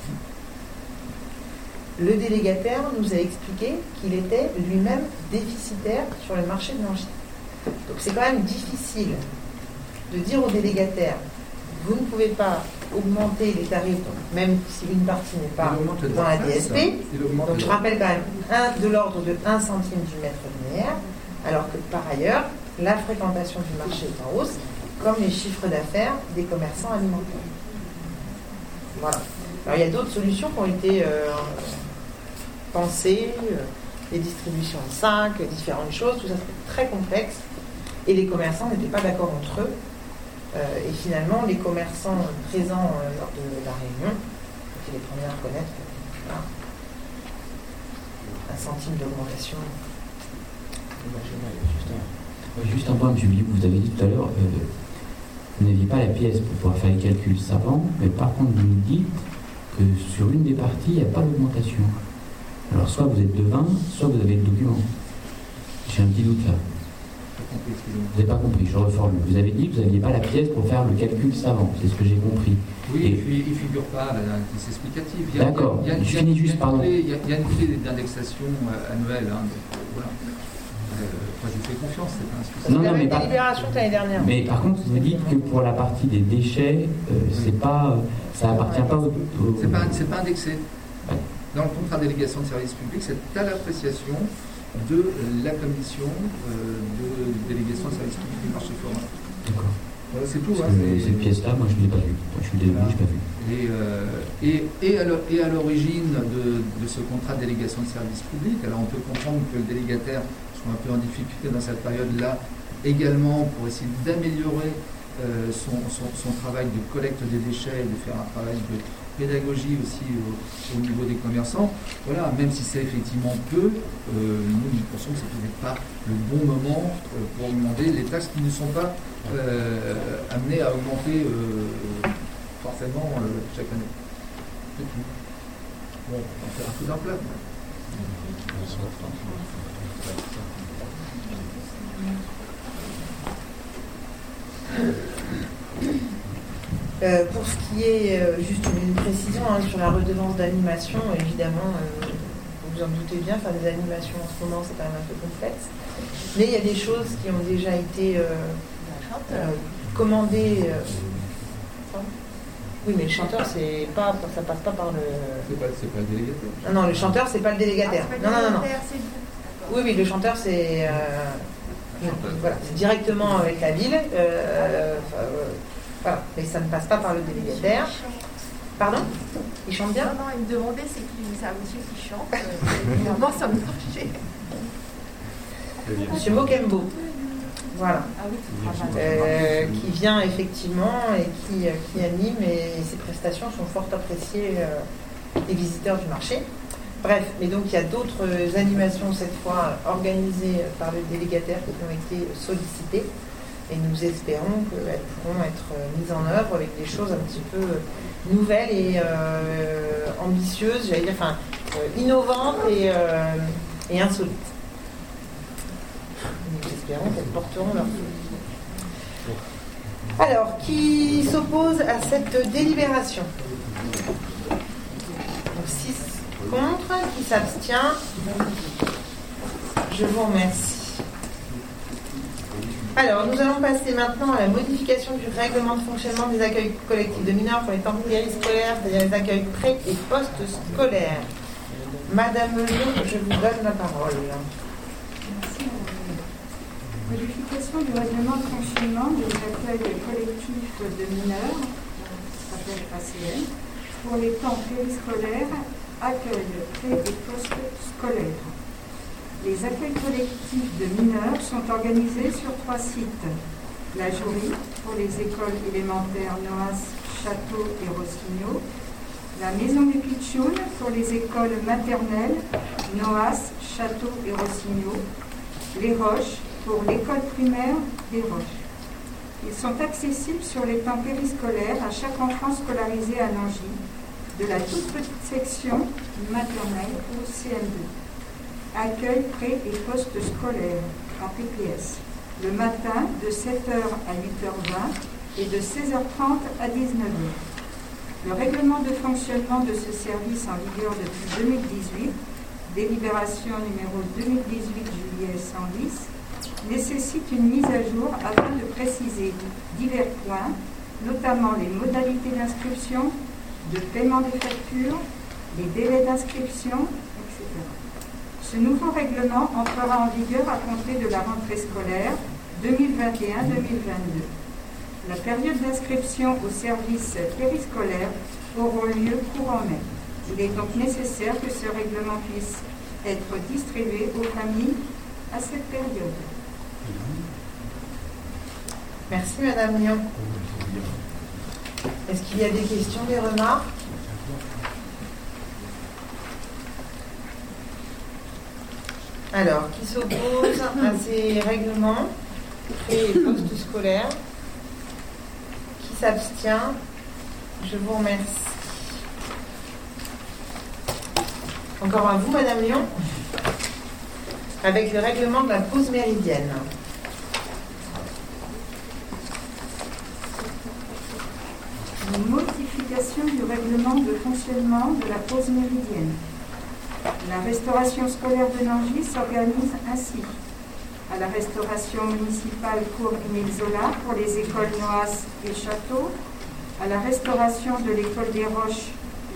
Le délégataire nous a expliqué qu'il était lui-même déficitaire sur le marché de l'Angers. Donc c'est quand même difficile de dire aux délégataires, vous ne pouvez pas augmenter les tarifs, donc même si une partie n'est pas dans la DSP. Donc je rappelle quand même de l'ordre de 1 centime du mètre linéaire, alors que par ailleurs, la fréquentation du marché est en hausse, comme les chiffres d'affaires des commerçants alimentaires. Voilà. Alors il y a d'autres solutions qui ont été pensées, les distributions de sacs, différentes choses, tout ça c'est très complexe. Et les commerçants n'étaient pas d'accord entre eux. Et finalement, les commerçants présents lors de la réunion étaient les premiers à reconnaître que, voilà, 1 centime d'augmentation. Juste un point, M. Billou, vous avez dit tout à l'heure, vous n'aviez pas la pièce pour pouvoir faire les calculs savants, mais par contre, vous nous dites que sur une des parties, il n'y a pas d'augmentation. Alors, soit vous êtes devin, soit vous avez le document. J'ai un petit doute là. Vous n'avez pas compris, je reformule. Vous avez dit que vous n'aviez pas la pièce pour faire le calcul savant, c'est ce que j'ai compris. Oui, et puis il ne figure pas la pièce explicative. D'accord, je finis juste, pardon. Il y a une clé d'indexation annuelle. Hein, donc, voilà. Moi, je vous fais confiance, c'est pas un souci. Non, mais pas délibération l'année dernière. Mais par contre, vous dites que pour la partie des déchets, c'est pas, ça appartient pas au. C'est pas indexé. Dans le contrat de délégation de service public, c'est à l'appréciation de la commission de délégation de service public du marché forain. D'accord. Voilà, c'est tout. Cette pièce-là, moi, je ne l'ai pas vue. Je suis désolé, je n'ai pas vu. Et à l'origine de ce contrat de délégation de service public, alors on peut comprendre que le délégataire soit un peu en difficulté dans cette période-là, également pour essayer d'améliorer son travail de collecte des déchets et de faire un travail de pédagogie aussi au niveau des commerçants. Voilà, même si c'est effectivement peu, nous pensons que ce n'est peut-être pas le bon moment pour augmenter les taxes qui ne sont pas amenées à augmenter forcément chaque année. C'est tout. Bon, on va faire un coup d'un plat. Pour ce qui est juste une précision sur la redevance d'animation, évidemment, vous vous en doutez bien, faire des animations en ce moment c'est quand même un peu complexe. Mais il y a des choses qui ont déjà été commandées. Oui, mais le chanteur, c'est pas, ça passe pas par le. C'est pas le délégataire. Non, le chanteur, c'est pas le délégataire. Non. Oui, le chanteur, c'est. Voilà, c'est directement avec la ville. Voilà, mais ça ne passe pas par le délégataire. Pardon ? Il chante bien ? Non, il me demandait c'est un monsieur qui chante. Évidemment, ça me marchait. Monsieur Mokembo. Voilà. Qui vient effectivement et qui anime, et ses prestations sont fort appréciées des visiteurs du marché. Bref, mais donc il y a d'autres animations cette fois organisées par le délégataire qui ont été sollicitées. Et nous espérons qu'elles pourront être mises en œuvre avec des choses un petit peu nouvelles et ambitieuses, j'allais dire, enfin, innovantes et insolites. Nous espérons qu'elles porteront leurs fruits. Alors, qui s'oppose à cette délibération ? Donc 6 contre, qui s'abstient ? Je vous remercie. Alors, nous allons passer maintenant à la modification du règlement de fonctionnement des accueils collectifs de mineurs pour les temps périscolaires, c'est-à-dire les accueils pré- et post-scolaires. Madame Lyon, je vous donne la parole. Merci, madame. Modification du règlement de fonctionnement des accueils collectifs de mineurs, qui s'appelle ACM, pour les temps périscolaires, accueil pré- et post-scolaires. Les accueils collectifs de mineurs sont organisés sur 3 sites. La Jourie, pour les écoles élémentaires Noas, Château et Rossignol. La Maison des Pitchounes, pour les écoles maternelles Noas, Château et Rossignol. Les Roches, pour l'école primaire des Roches. Ils sont accessibles sur les temps périscolaires à chaque enfant scolarisé à Nangy, de la toute petite section maternelle au CM2. Accueil pré- et post-scolaire, APPS, le matin de 7h à 8h20 et de 16h30 à 19h. Le règlement de fonctionnement de ce service en vigueur depuis 2018, délibération numéro 2018 juillet 110, nécessite une mise à jour afin de préciser divers points, notamment les modalités d'inscription, de paiement des factures, les délais d'inscription, etc. Ce nouveau règlement entrera en vigueur à compter de la rentrée scolaire 2021-2022. La période d'inscription au service périscolaire aura lieu courant mai. Il est donc nécessaire que ce règlement puisse être distribué aux familles à cette période. Merci Madame Lyon. Est-ce qu'il y a des questions, des remarques? Alors, qui s'oppose à ces règlements pré- et post-scolaires? Qui s'abstient? Je vous remercie. Encore à vous, Madame Lyon, avec le règlement de la pause méridienne. Une modification du règlement de fonctionnement de la pause méridienne. La restauration scolaire de Nangy s'organise ainsi. À la restauration municipale cours Émile Zola pour les écoles Noas et Château, à la restauration de l'école des Roches,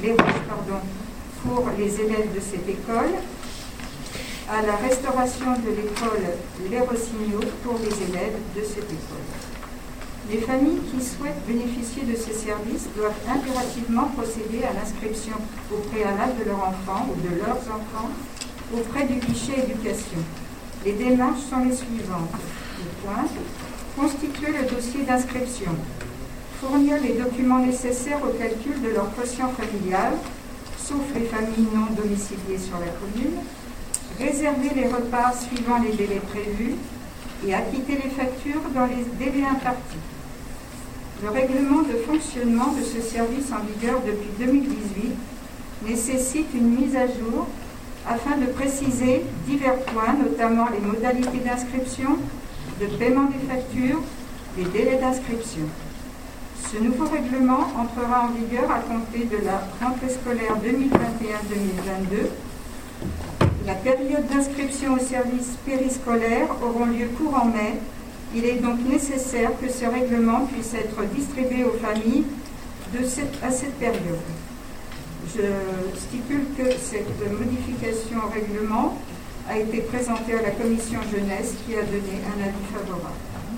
pour les élèves de cette école, à la restauration de l'école Les Rossignol pour les élèves de cette école. Les familles qui souhaitent bénéficier de ces services doivent impérativement procéder à l'inscription au préalable de leur enfant ou de leurs enfants auprès du guichet éducation. Les démarches sont les suivantes. Constituer le dossier d'inscription. Fournir les documents nécessaires au calcul de leur quotient familial, sauf les familles non domiciliées sur la commune. Réserver les repas suivant les délais prévus et acquitter les factures dans les délais impartis. Le règlement de fonctionnement de ce service en vigueur depuis 2018 nécessite une mise à jour afin de préciser divers points, notamment les modalités d'inscription, de paiement des factures, les délais d'inscription. Ce nouveau règlement entrera en vigueur à compter de la rentrée scolaire 2021-2022. La période d'inscription au service périscolaire auront lieu courant mai. Il est donc nécessaire que ce règlement puisse être distribué aux familles à cette période. Je stipule que cette modification au règlement a été présentée à la commission jeunesse qui a donné un avis favorable.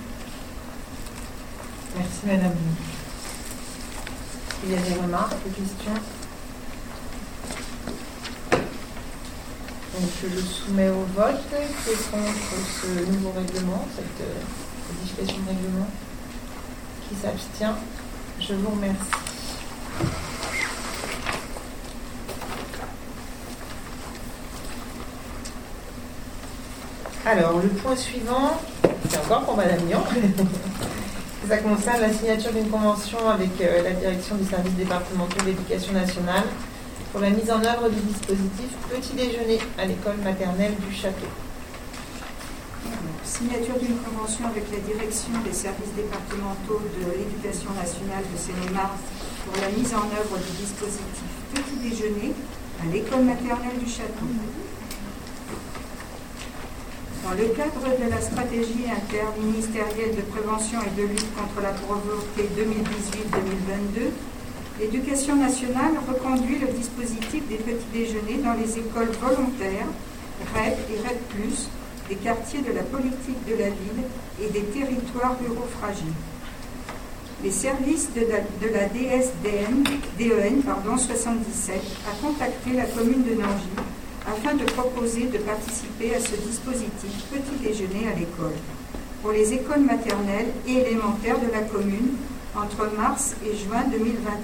Merci Madame. Il y a des remarques, des questions? Donc je le soumets au vote. Qui est contre ce nouveau règlement, cette modification de règlement? Qui s'abstient? Je vous remercie. Alors, le point suivant, c'est encore pour Madame Lyon. Ça concerne la signature d'une convention avec la direction du service départemental de l'éducation nationale pour la mise en œuvre du dispositif petit déjeuner à l'école maternelle du Château. Signature d'une convention avec la direction des services départementaux de l'éducation nationale de Seine-et-Marne pour la mise en œuvre du dispositif petit déjeuner à l'école maternelle du Château. Dans le cadre de la stratégie interministérielle de prévention et de lutte contre la pauvreté 2018-2022, l'Éducation nationale reconduit le dispositif des petits déjeuners dans les écoles volontaires, REP et REP+, des quartiers de la politique de la ville et des territoires ruraux fragiles. Les services de la DEN 77 a contacté la commune de Nangis afin de proposer de participer à ce dispositif petit déjeuner à l'école pour les écoles maternelles et élémentaires de la commune entre mars et juin 2021.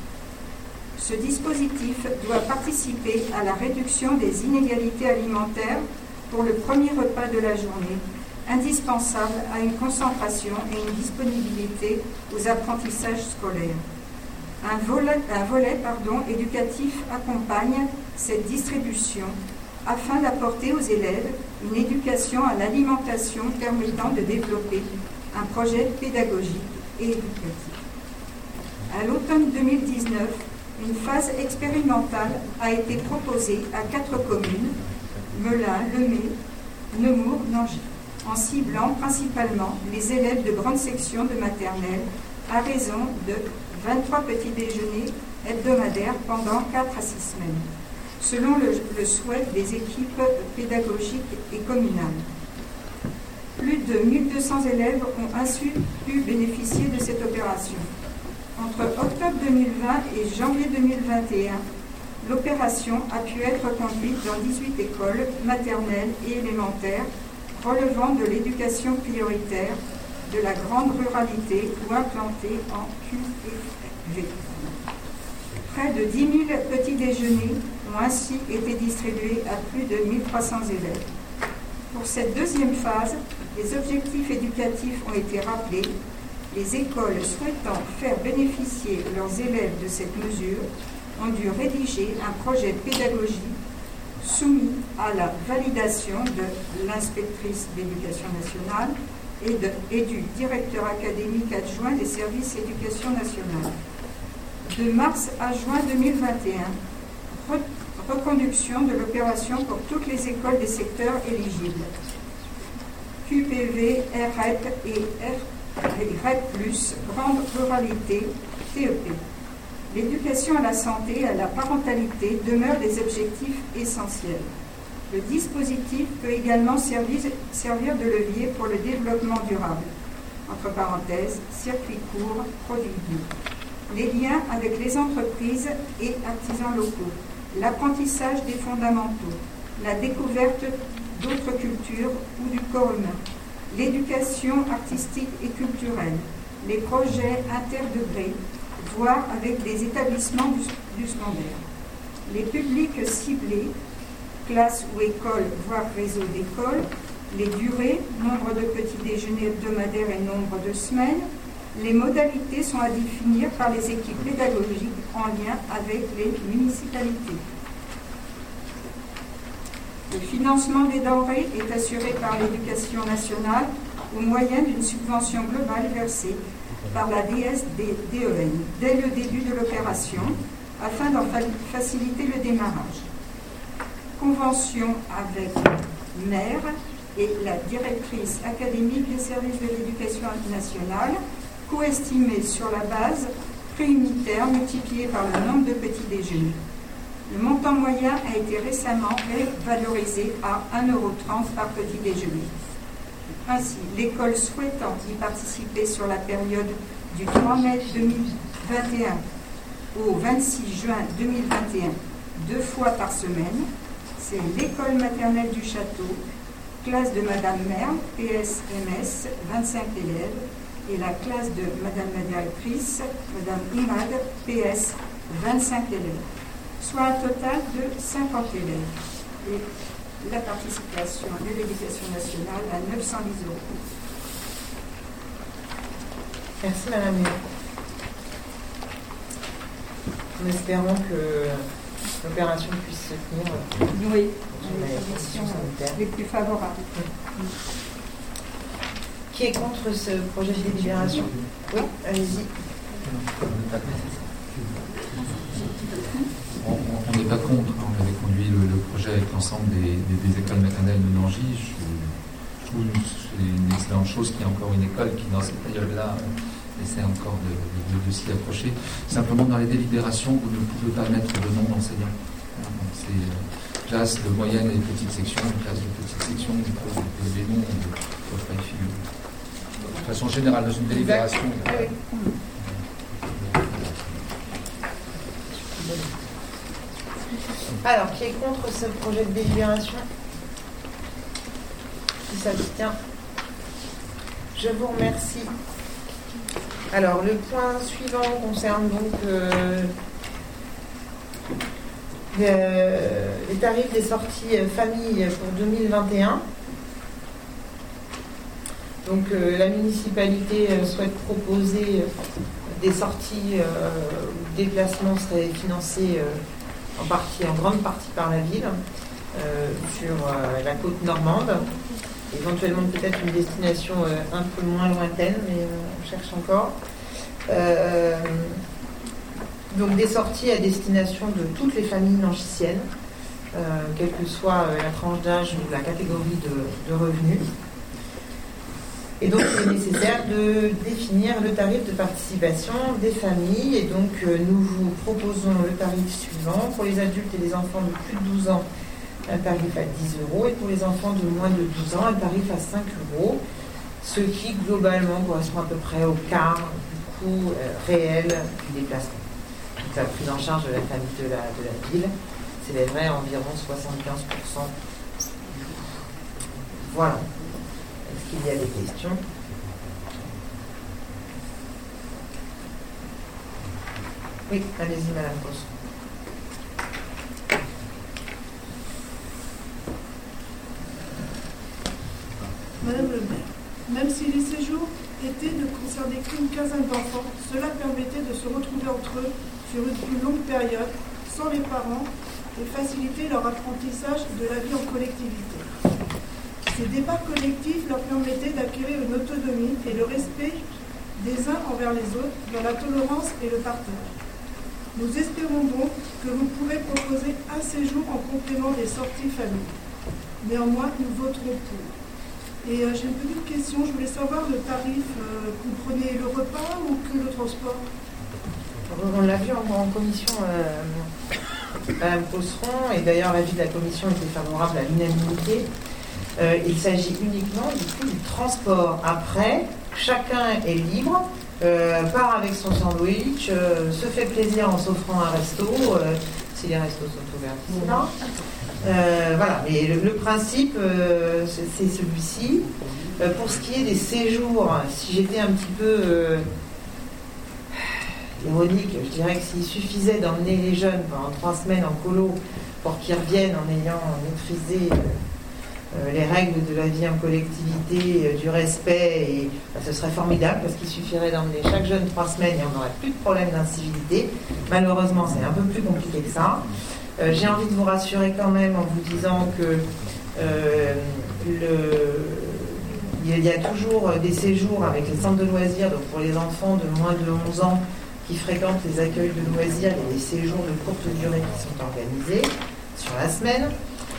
Ce dispositif doit participer à la réduction des inégalités alimentaires pour le premier repas de la journée, indispensable à une concentration et une disponibilité aux apprentissages scolaires. Un volet éducatif accompagne cette distribution afin d'apporter aux élèves une éducation à l'alimentation permettant de développer un projet pédagogique et éducatif. À l'automne 2019, une phase expérimentale a été proposée à 4 communes, Melun, Lemay, Nemours, Nangis, en ciblant principalement les élèves de grande section de maternelle à raison de 23 petits déjeuners hebdomadaires pendant 4 à 6 semaines, selon le souhait des équipes pédagogiques et communales. Plus de 1200 élèves ont ainsi pu bénéficier de cette opération. Entre octobre 2020 et janvier 2021, l'opération a pu être conduite dans 18 écoles maternelles et élémentaires relevant de l'éducation prioritaire, de la grande ruralité ou implantées en QFV. Près de 10 000 petits déjeuners ont ainsi été distribués à plus de 1300 élèves. Pour cette deuxième phase, les objectifs éducatifs ont été rappelés. Les écoles souhaitant faire bénéficier leurs élèves de cette mesure ont dû rédiger un projet pédagogique soumis à la validation de l'inspectrice d'éducation nationale et du directeur académique adjoint des services éducation nationale. De mars à juin 2021, reconduction de l'opération pour toutes les écoles des secteurs éligibles. QPV, REP et REP+, grande ruralité, TEP. L'éducation à la santé et à la parentalité demeurent des objectifs essentiels. Le dispositif peut également servir de levier pour le développement durable, entre parenthèses, circuits courts, produits bio. Les liens avec les entreprises et artisans locaux, l'apprentissage des fondamentaux, la découverte d'autres cultures ou du corps humain, l'éducation artistique et culturelle, les projets interdegrés, voire avec des établissements du secondaire. Les publics ciblés, classes ou écoles, voire réseau d'écoles, les durées, nombre de petits déjeuners hebdomadaires et nombre de semaines, les modalités sont à définir par les équipes pédagogiques en lien avec les municipalités. Le financement des denrées est assuré par l'Éducation nationale au moyen d'une subvention globale versée par la DEN dès le début de l'opération afin d'en faciliter le démarrage. Convention avec maire et la directrice académique des services de l'éducation nationale, coestimée sur la base prix unitaire multiplié par le nombre de petits déjeuners. Le montant moyen a été récemment valorisé à 1,30 € par petit déjeuner. Ainsi, l'école souhaitant y participer sur la période du 3 mai 2021 au 26 juin 2021, 2 fois par semaine, c'est l'école maternelle du Château, classe de Madame Merle, PSMS, 25 élèves, et la classe de Madame la directrice, Madame Imad, PS, 25 élèves, soit un total de 50 élèves. Et la participation de l'Éducation nationale à 910 €. Merci Madame Léon. Nous espérons que l'opération puisse se tenir dans les conditions les plus favorables. Qui est contre ce projet de délibération? Oui, allez-y. On n'est pas contre, on avait conduit le projet avec l'ensemble des écoles maternelles de Nangis. trouve que c'est une excellente chose qu'il y ait encore une école qui, dans cette période-là, essaie encore de s'y approcher. Simplement, dans les délibérations, vous ne pouvez pas mettre de nom d'enseignant. C'est classe de moyenne et petite section, classe de petite section, les noms ne peuvent pas y figurer. De façon générale, dans une délibération. Alors, qui est contre ce projet de délibération? Qui s'abstient? Je vous remercie. Alors, le point suivant concerne donc les tarifs des sorties famille pour 2021. Donc, la municipalité souhaite proposer des sorties où le déplacement serait financé en grande partie par la ville, sur la côte normande. Éventuellement peut-être une destination un peu moins lointaine, mais on cherche encore. Donc des sorties à destination de toutes les familles nanchissiennes, quelle que soit la tranche d'âge ou la catégorie de revenus. Et donc il est nécessaire de définir le tarif de participation des familles. Et donc nous vous proposons le tarif suivant. Pour les adultes et les enfants de plus de 12 ans, un tarif à 10 €, et pour les enfants de moins de 12 ans, un tarif à 5 €, ce qui globalement correspond à peu près au quart du coût réel du déplacement. Donc, la prise en charge de la famille de la ville s'élèverait à environ 75%. Voilà. Est-ce qu'il y a des questions? Oui, allez-y, Madame Posse. Madame le maire, même si les séjours étaient de concerner qu'une quinzaine d'enfants, cela permettait de se retrouver entre eux sur une plus longue période, sans les parents, et faciliter leur apprentissage de la vie en collectivité. Ces débats collectifs leur permettaient d'acquérir une autonomie et le respect des uns envers les autres dans la tolérance et le partage. Nous espérons donc que vous pourrez proposer un séjour en complément des sorties famille. Néanmoins, nous voterons pour. Et j'ai une petite question, je voulais savoir le tarif, comprenez le repas ou que le transport? On l'a vu en commission, Madame Poisson, et d'ailleurs l'avis de la commission était favorable à l'unanimité. Il s'agit uniquement du coût du transport. Après, chacun est libre, part avec son sandwich, se fait plaisir en s'offrant un resto, si les restos sont ouverts. Voilà, mais le principe, c'est celui-ci. Pour ce qui est des séjours, si j'étais un petit peu ironique, je dirais que s'il suffisait d'emmener les jeunes pendant 3 semaines en colo pour qu'ils reviennent en ayant maîtrisé les règles de la vie en collectivité, du respect, et ce serait formidable parce qu'il suffirait d'emmener chaque jeune 3 semaines et on n'aurait plus de problème d'incivilité. Malheureusement, c'est un peu plus compliqué que ça. J'ai envie de vous rassurer quand même en vous disant que il y a toujours des séjours avec les centres de loisirs, donc pour les enfants de moins de 11 ans qui fréquentent les accueils de loisirs, il y a des séjours de courte durée qui sont organisés sur la semaine.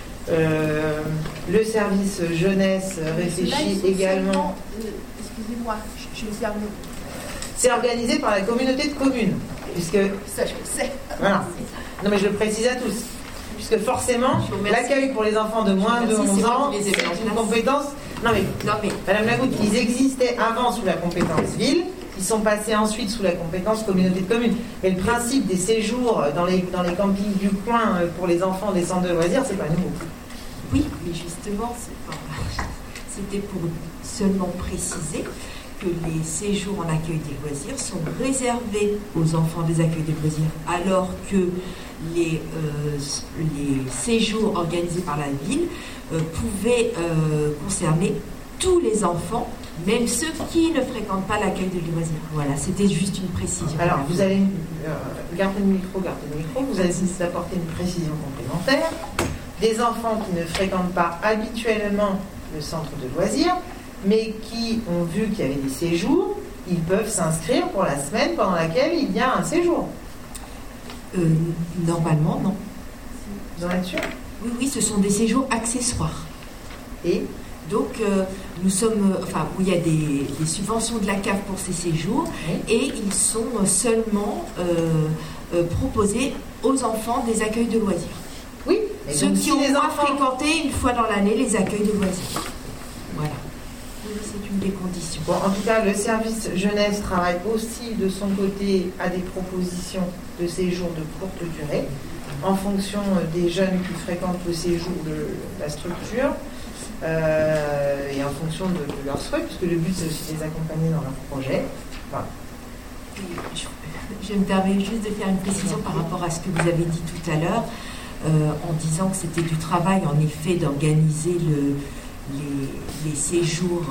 Le service jeunesse réfléchit également. Excusez-moi, je suis arrivée. C'est organisé par la communauté de communes, puisque ça je le sais. Voilà. Non mais je le précise à tous, puisque forcément l'accueil pour les enfants de moins de 11 ans, c'est une compétence. Non mais Madame Lagoutte, ils existaient avant sous la compétence ville. Ils sont passés ensuite sous la compétence communauté de communes. Et le principe des séjours dans les campings du coin pour les enfants des centres de loisirs, c'est pas nouveau. Oui, mais justement, c'était pour seulement préciser que les séjours en accueil des loisirs sont réservés aux enfants des accueils des loisirs, alors que les séjours organisés par la ville pouvaient concerner tous les enfants, même ceux qui ne fréquentent pas l'accueil de loisirs. Voilà, c'était juste une précision. Alors, vous allez garder le micro, vous allez apporter une précision complémentaire. Des enfants qui ne fréquentent pas habituellement le centre de loisirs, mais qui ont vu qu'il y avait des séjours, ils peuvent s'inscrire pour la semaine pendant laquelle il y a un séjour. Normalement, non. Vous en êtes sûr? Oui, ce sont des séjours accessoires. Et Donc, nous sommes, où il y a des subventions de la CAF pour ces séjours, et ils sont seulement proposés aux enfants des accueils de loisirs. Oui, ceux qui ont fréquenté une fois dans l'année les accueils de loisirs. Voilà. C'est une des conditions. Bon, en tout cas, le service jeunesse travaille aussi de son côté à des propositions de séjours de courte durée, en fonction des jeunes qui fréquentent le séjour de la structure. Et en fonction de leurs souhaits, puisque le but c'est aussi de les accompagner dans leur projet. Voilà. Je me permets juste de faire une précision par rapport à ce que vous avez dit tout à l'heure, en disant que c'était du travail en effet d'organiser les séjours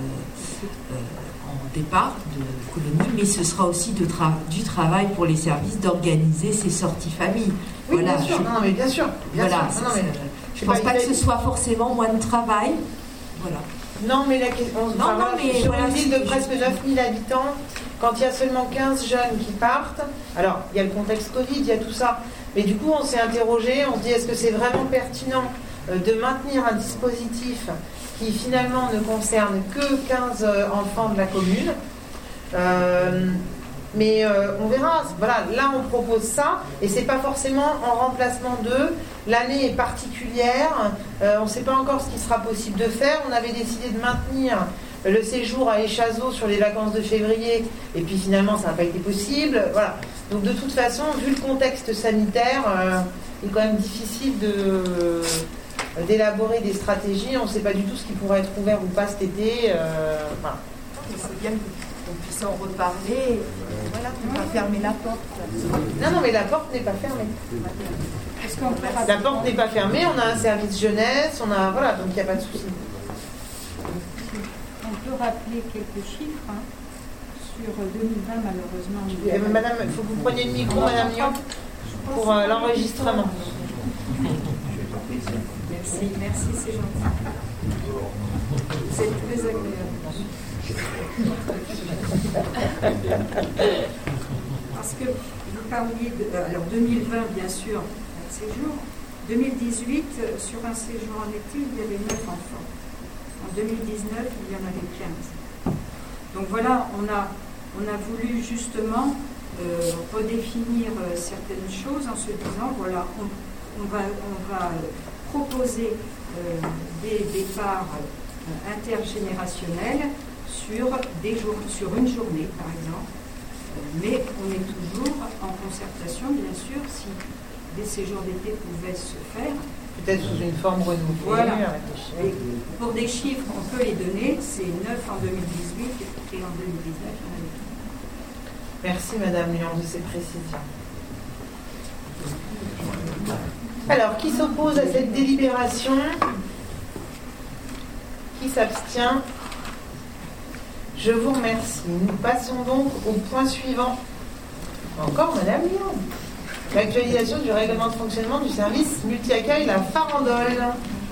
en départ de colonie, mais ce sera aussi du travail pour les services d'organiser ces sorties famille. Oui, voilà, bien sûr, non, mais bien sûr. Bien voilà, sûr. Je ne pense pas que ce soit forcément moins de travail. Voilà. Non, mais la question. Sur une ville de presque 9000 habitants, quand il y a seulement 15 jeunes qui partent, alors il y a le contexte Covid, il y a tout ça, mais du coup on s'est interrogé, on se dit est-ce que c'est vraiment pertinent de maintenir un dispositif qui finalement ne concerne que 15 enfants de la commune. Mais on verra. Voilà, là on propose ça et c'est pas forcément en remplacement d'eux. L'année est particulière, on ne sait pas encore ce qui sera possible de faire. On avait décidé de maintenir le séjour à Échazeau sur les vacances de février et puis finalement ça n'a pas été possible. Voilà. Donc de toute façon, vu le contexte sanitaire, il est quand même difficile d'élaborer des stratégies. On ne sait pas du tout ce qui pourrait être ouvert ou pas cet été. Voilà. C'est bien qu'on puisse en reparler. Voilà, on va fermer la porte. Non, mais la porte n'est pas fermée. La porte n'est pas fermée, on a un service jeunesse, on a. Voilà, donc il n'y a pas de souci. On peut rappeler quelques chiffres sur 2020, malheureusement. Madame, il faut que vous preniez le micro, Madame Lyon, pour l'enregistrement. Merci, c'est gentil. C'est très agréable. Parce que vous parliez de. Alors 2020, bien sûr, un séjour. 2018, sur un séjour en été, il y avait 9 enfants. En 2019, il y en avait 15. Donc voilà, on a voulu justement redéfinir certaines choses en se disant voilà, on va proposer des départs intergénérationnels sur une journée, par exemple. Mais on est toujours en concertation, bien sûr, si des séjours d'été pouvaient se faire. Peut-être sous une forme renouvelée. Voilà. Et pour des chiffres, on peut les donner. C'est 9 en 2018 et en 2019, il y en avait tout. Merci Madame Lyon de ces précisions. Alors, qui s'oppose à cette délibération? Qui s'abstient? Je vous remercie. Nous passons donc au point suivant. Encore Madame Lyon. L'actualisation du règlement de fonctionnement du service multi-accueil La Farandole.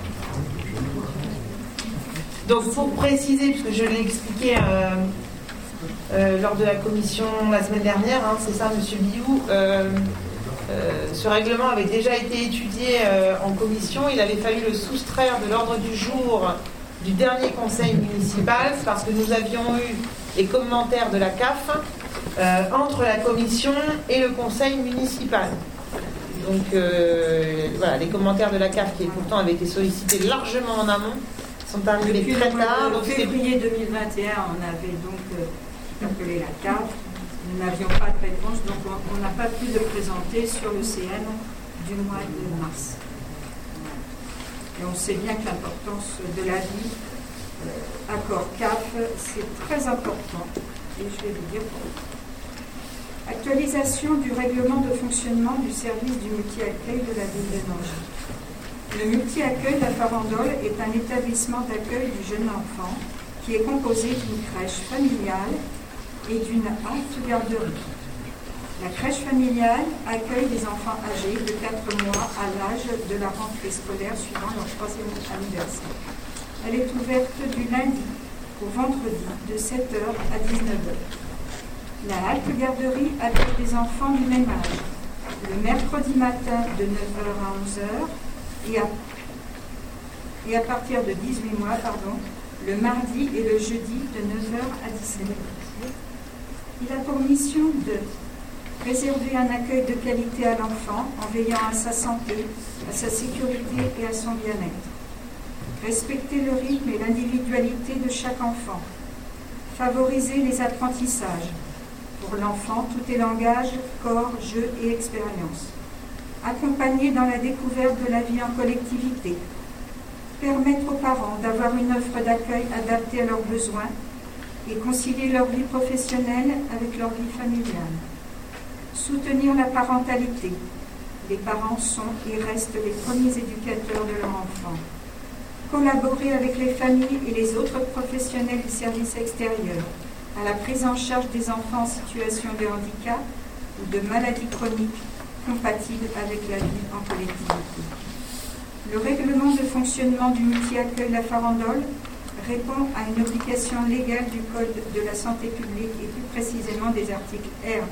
Donc pour préciser, puisque je l'ai expliqué lors de la commission la semaine dernière, c'est ça Monsieur Biou, ce règlement avait déjà été étudié en commission. Il avait fallu le soustraire de l'ordre du jour du dernier conseil municipal, parce que nous avions eu les commentaires de la CAF entre la commission et le conseil municipal. Donc voilà, les commentaires de la CAF qui pourtant avaient été sollicités largement en amont sont arrivés très tard. En février 2021, on avait donc appelé la CAF. Nous n'avions pas de réponse, donc on n'a pas pu le présenter sur le CN du mois de mars. Et on sait bien que l'importance de l'avis accord CAF, c'est très important. Et je vais vous dire pourquoi. Actualisation du règlement de fonctionnement du service du multi-accueil de la ville de Nangis. Le multi-accueil La Farandole est un établissement d'accueil du jeune enfant qui est composé d'une crèche familiale et d'une halte garderie. La crèche familiale accueille des enfants âgés de 4 mois à l'âge de la rentrée scolaire suivant leur 3e anniversaire. Elle est ouverte du lundi au vendredi de 7h à 19h. La halte garderie accueille des enfants du même âge le mercredi matin de 9h à 11h et et à partir de 18 mois, le mardi et le jeudi de 9h à 17h. Il a pour mission de réserver un accueil de qualité à l'enfant en veillant à sa santé, à sa sécurité et à son bien-être. Respecter le rythme et l'individualité de chaque enfant. Favoriser les apprentissages. Pour l'enfant, tout est langage, corps, jeu et expérience. Accompagner dans la découverte de la vie en collectivité. Permettre aux parents d'avoir une offre d'accueil adaptée à leurs besoins et concilier leur vie professionnelle avec leur vie familiale. Soutenir la parentalité. Les parents sont et restent les premiers éducateurs de leur enfant. Collaborer avec les familles et les autres professionnels du service extérieur à la prise en charge des enfants en situation de handicap ou de maladie chronique compatible avec la vie en collectivité. Le règlement de fonctionnement du multi-accueil La Farandole répond à une obligation légale du Code de la santé publique et plus précisément des articles R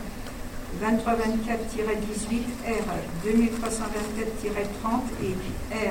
2324-18, R 2324-30 et R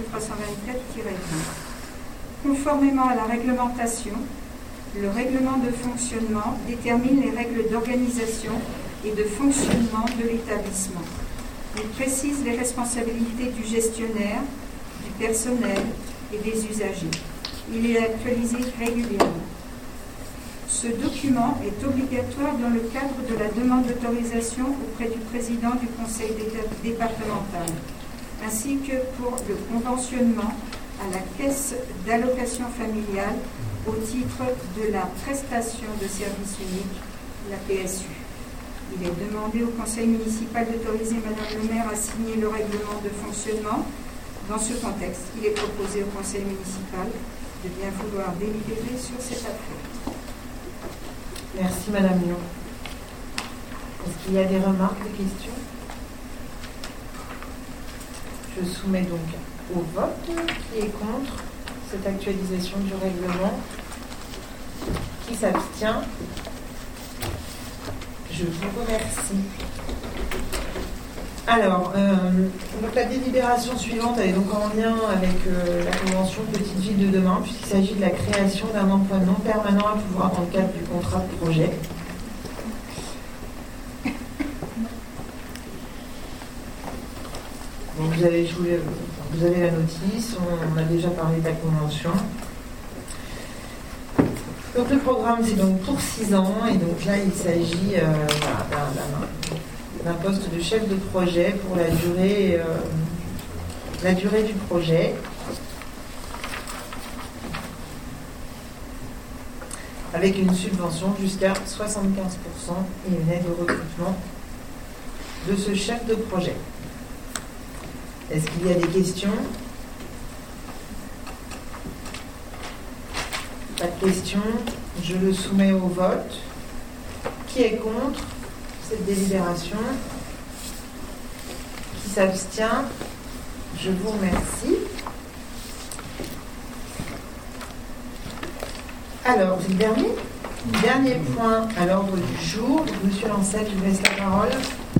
2324-20. Conformément à la réglementation, le règlement de fonctionnement détermine les règles d'organisation et de fonctionnement de l'établissement. Il précise les responsabilités du gestionnaire, du personnel et des usagers. Il est actualisé régulièrement. Ce document est obligatoire dans le cadre de la demande d'autorisation auprès du président du conseil départemental, ainsi que pour le conventionnement à la caisse d'allocation familiale au titre de la prestation de service unique, la PSU. Il est demandé au conseil municipal d'autoriser Madame le maire à signer le règlement de fonctionnement. Dans ce contexte, il est proposé au conseil municipal de bien vouloir délibérer sur cette affaire. Merci Madame Lyon. Est-ce qu'il y a des remarques, des questions? Je soumets donc au vote. Qui est contre cette actualisation du règlement? Qui s'abstient? Je vous remercie. Alors, donc la délibération suivante, elle est donc en lien avec la convention Petite Ville de demain, puisqu'il s'agit de la création d'un emploi non permanent à pouvoir dans le cadre du contrat de projet. Donc vous avez la notice, on a déjà parlé de la convention. Donc le programme, c'est donc pour 6 ans, et donc là, il s'agit d'un poste de chef de projet pour la durée du projet. Avec une subvention jusqu'à 75% et une aide au recrutement de ce chef de projet. Est-ce qu'il y a des questions? Pas de questions. Je le soumets au vote. Qui est contre cette délibération? Qui s'abstient? Je vous remercie. Alors, c'est le dernier point à l'ordre du jour. Monsieur Lancel, je vous laisse la parole.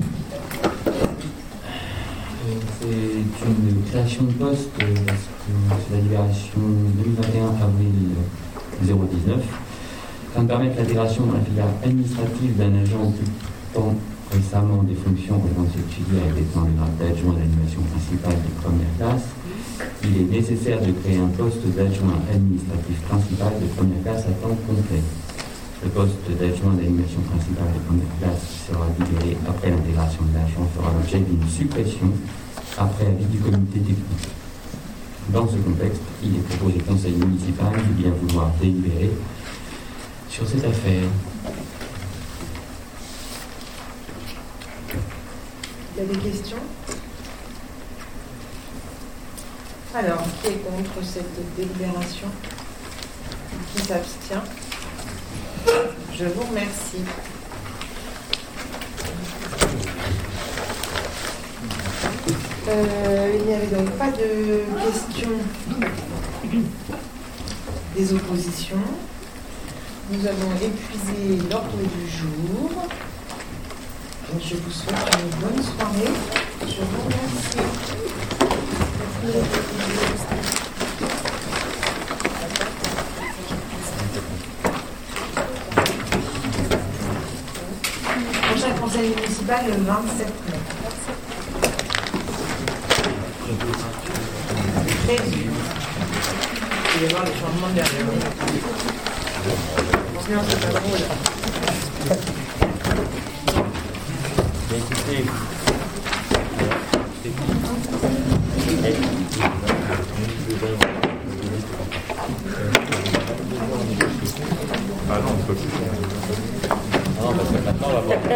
C'est une création de poste, parce que c'est la libération 2021 avril 019, afin de permettre l'intégration dans la filière administrative d'un agent occupant récemment des fonctions relevant de cette filière et détenant le grade d'adjoint d'animation principale de première classe. Il est nécessaire de créer un poste d'adjoint administratif principal de première classe à temps complet. Le poste d'adjoint d'animation principale de première classe qui sera libéré après l'intégration de l'agent fera l'objet d'une suppression après avis du comité technique. Dans ce contexte, il est proposé au conseil municipal de bien vouloir délibérer sur cette affaire. Il y a des questions? Alors, qui est contre cette délibération? Qui s'abstient? Je vous remercie. Il n'y avait donc pas de questions des oppositions. Nous avons épuisé l'ordre du jour. Je vous souhaite une bonne soirée. Je vous remercie. prochain conseil municipal le 27 mai. Prévu. Vous allez voir les changements de dernière. Sinon, c'est pas drôle. Écoutez, ah non, on peut plus. non, parce que maintenant on va voir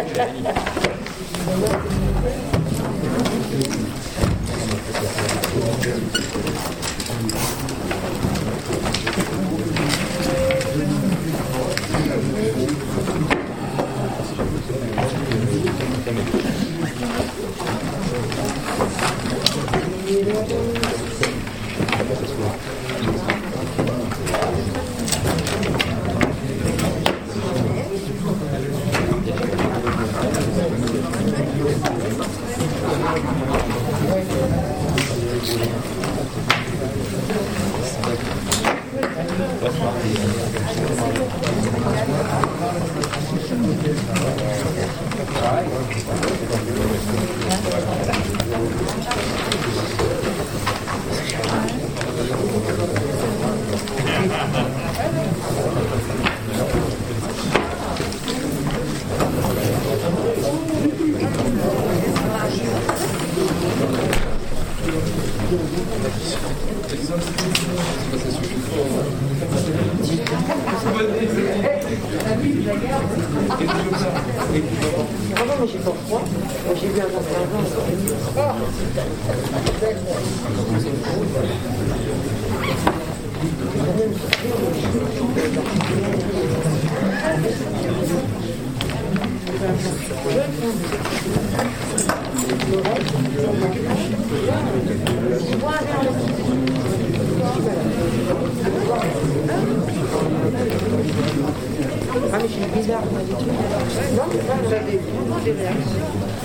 Ah, mais c'est bizarre. Non, vous avez des réactions.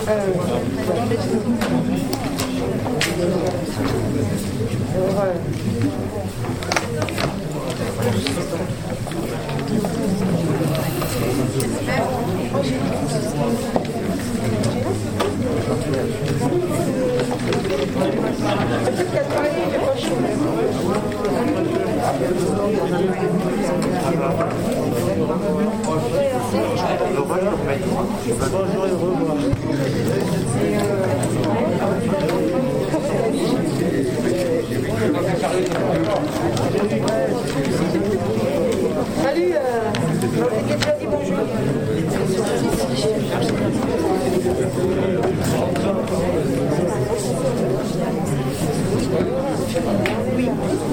Bonjour et au revoir. Salut, on s'était déjà dit bonjour. Oui.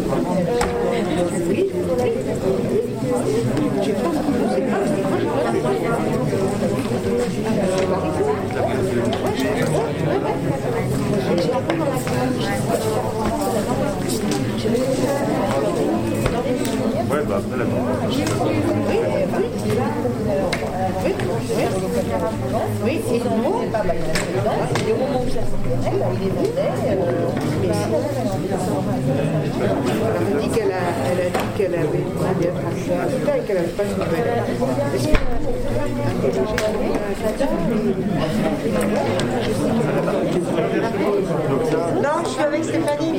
Ouais, bah après la oui, c'est le mot. Et au moment où ça s'est il est venu. Elle a dit qu'elle avait demandé à François et qu'elle n'avait pas de nouvelles. Non, je suis avec Stéphanie.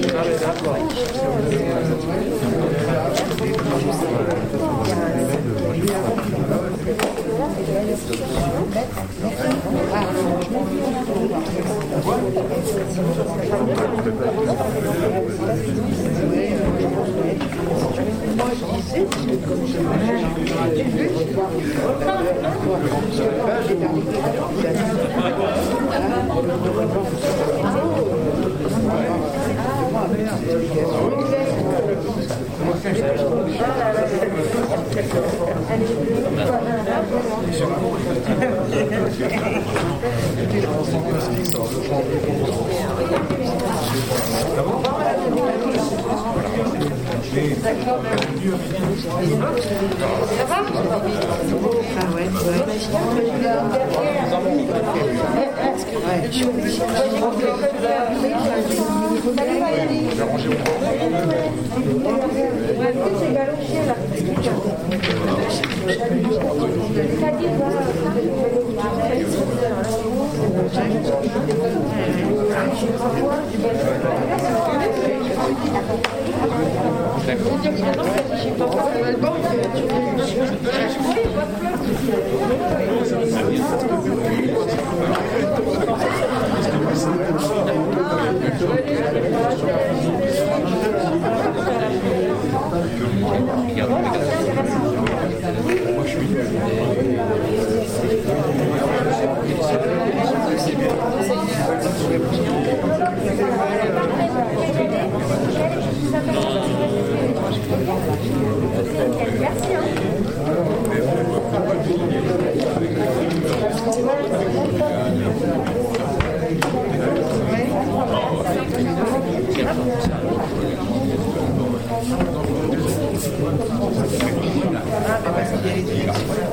Merci.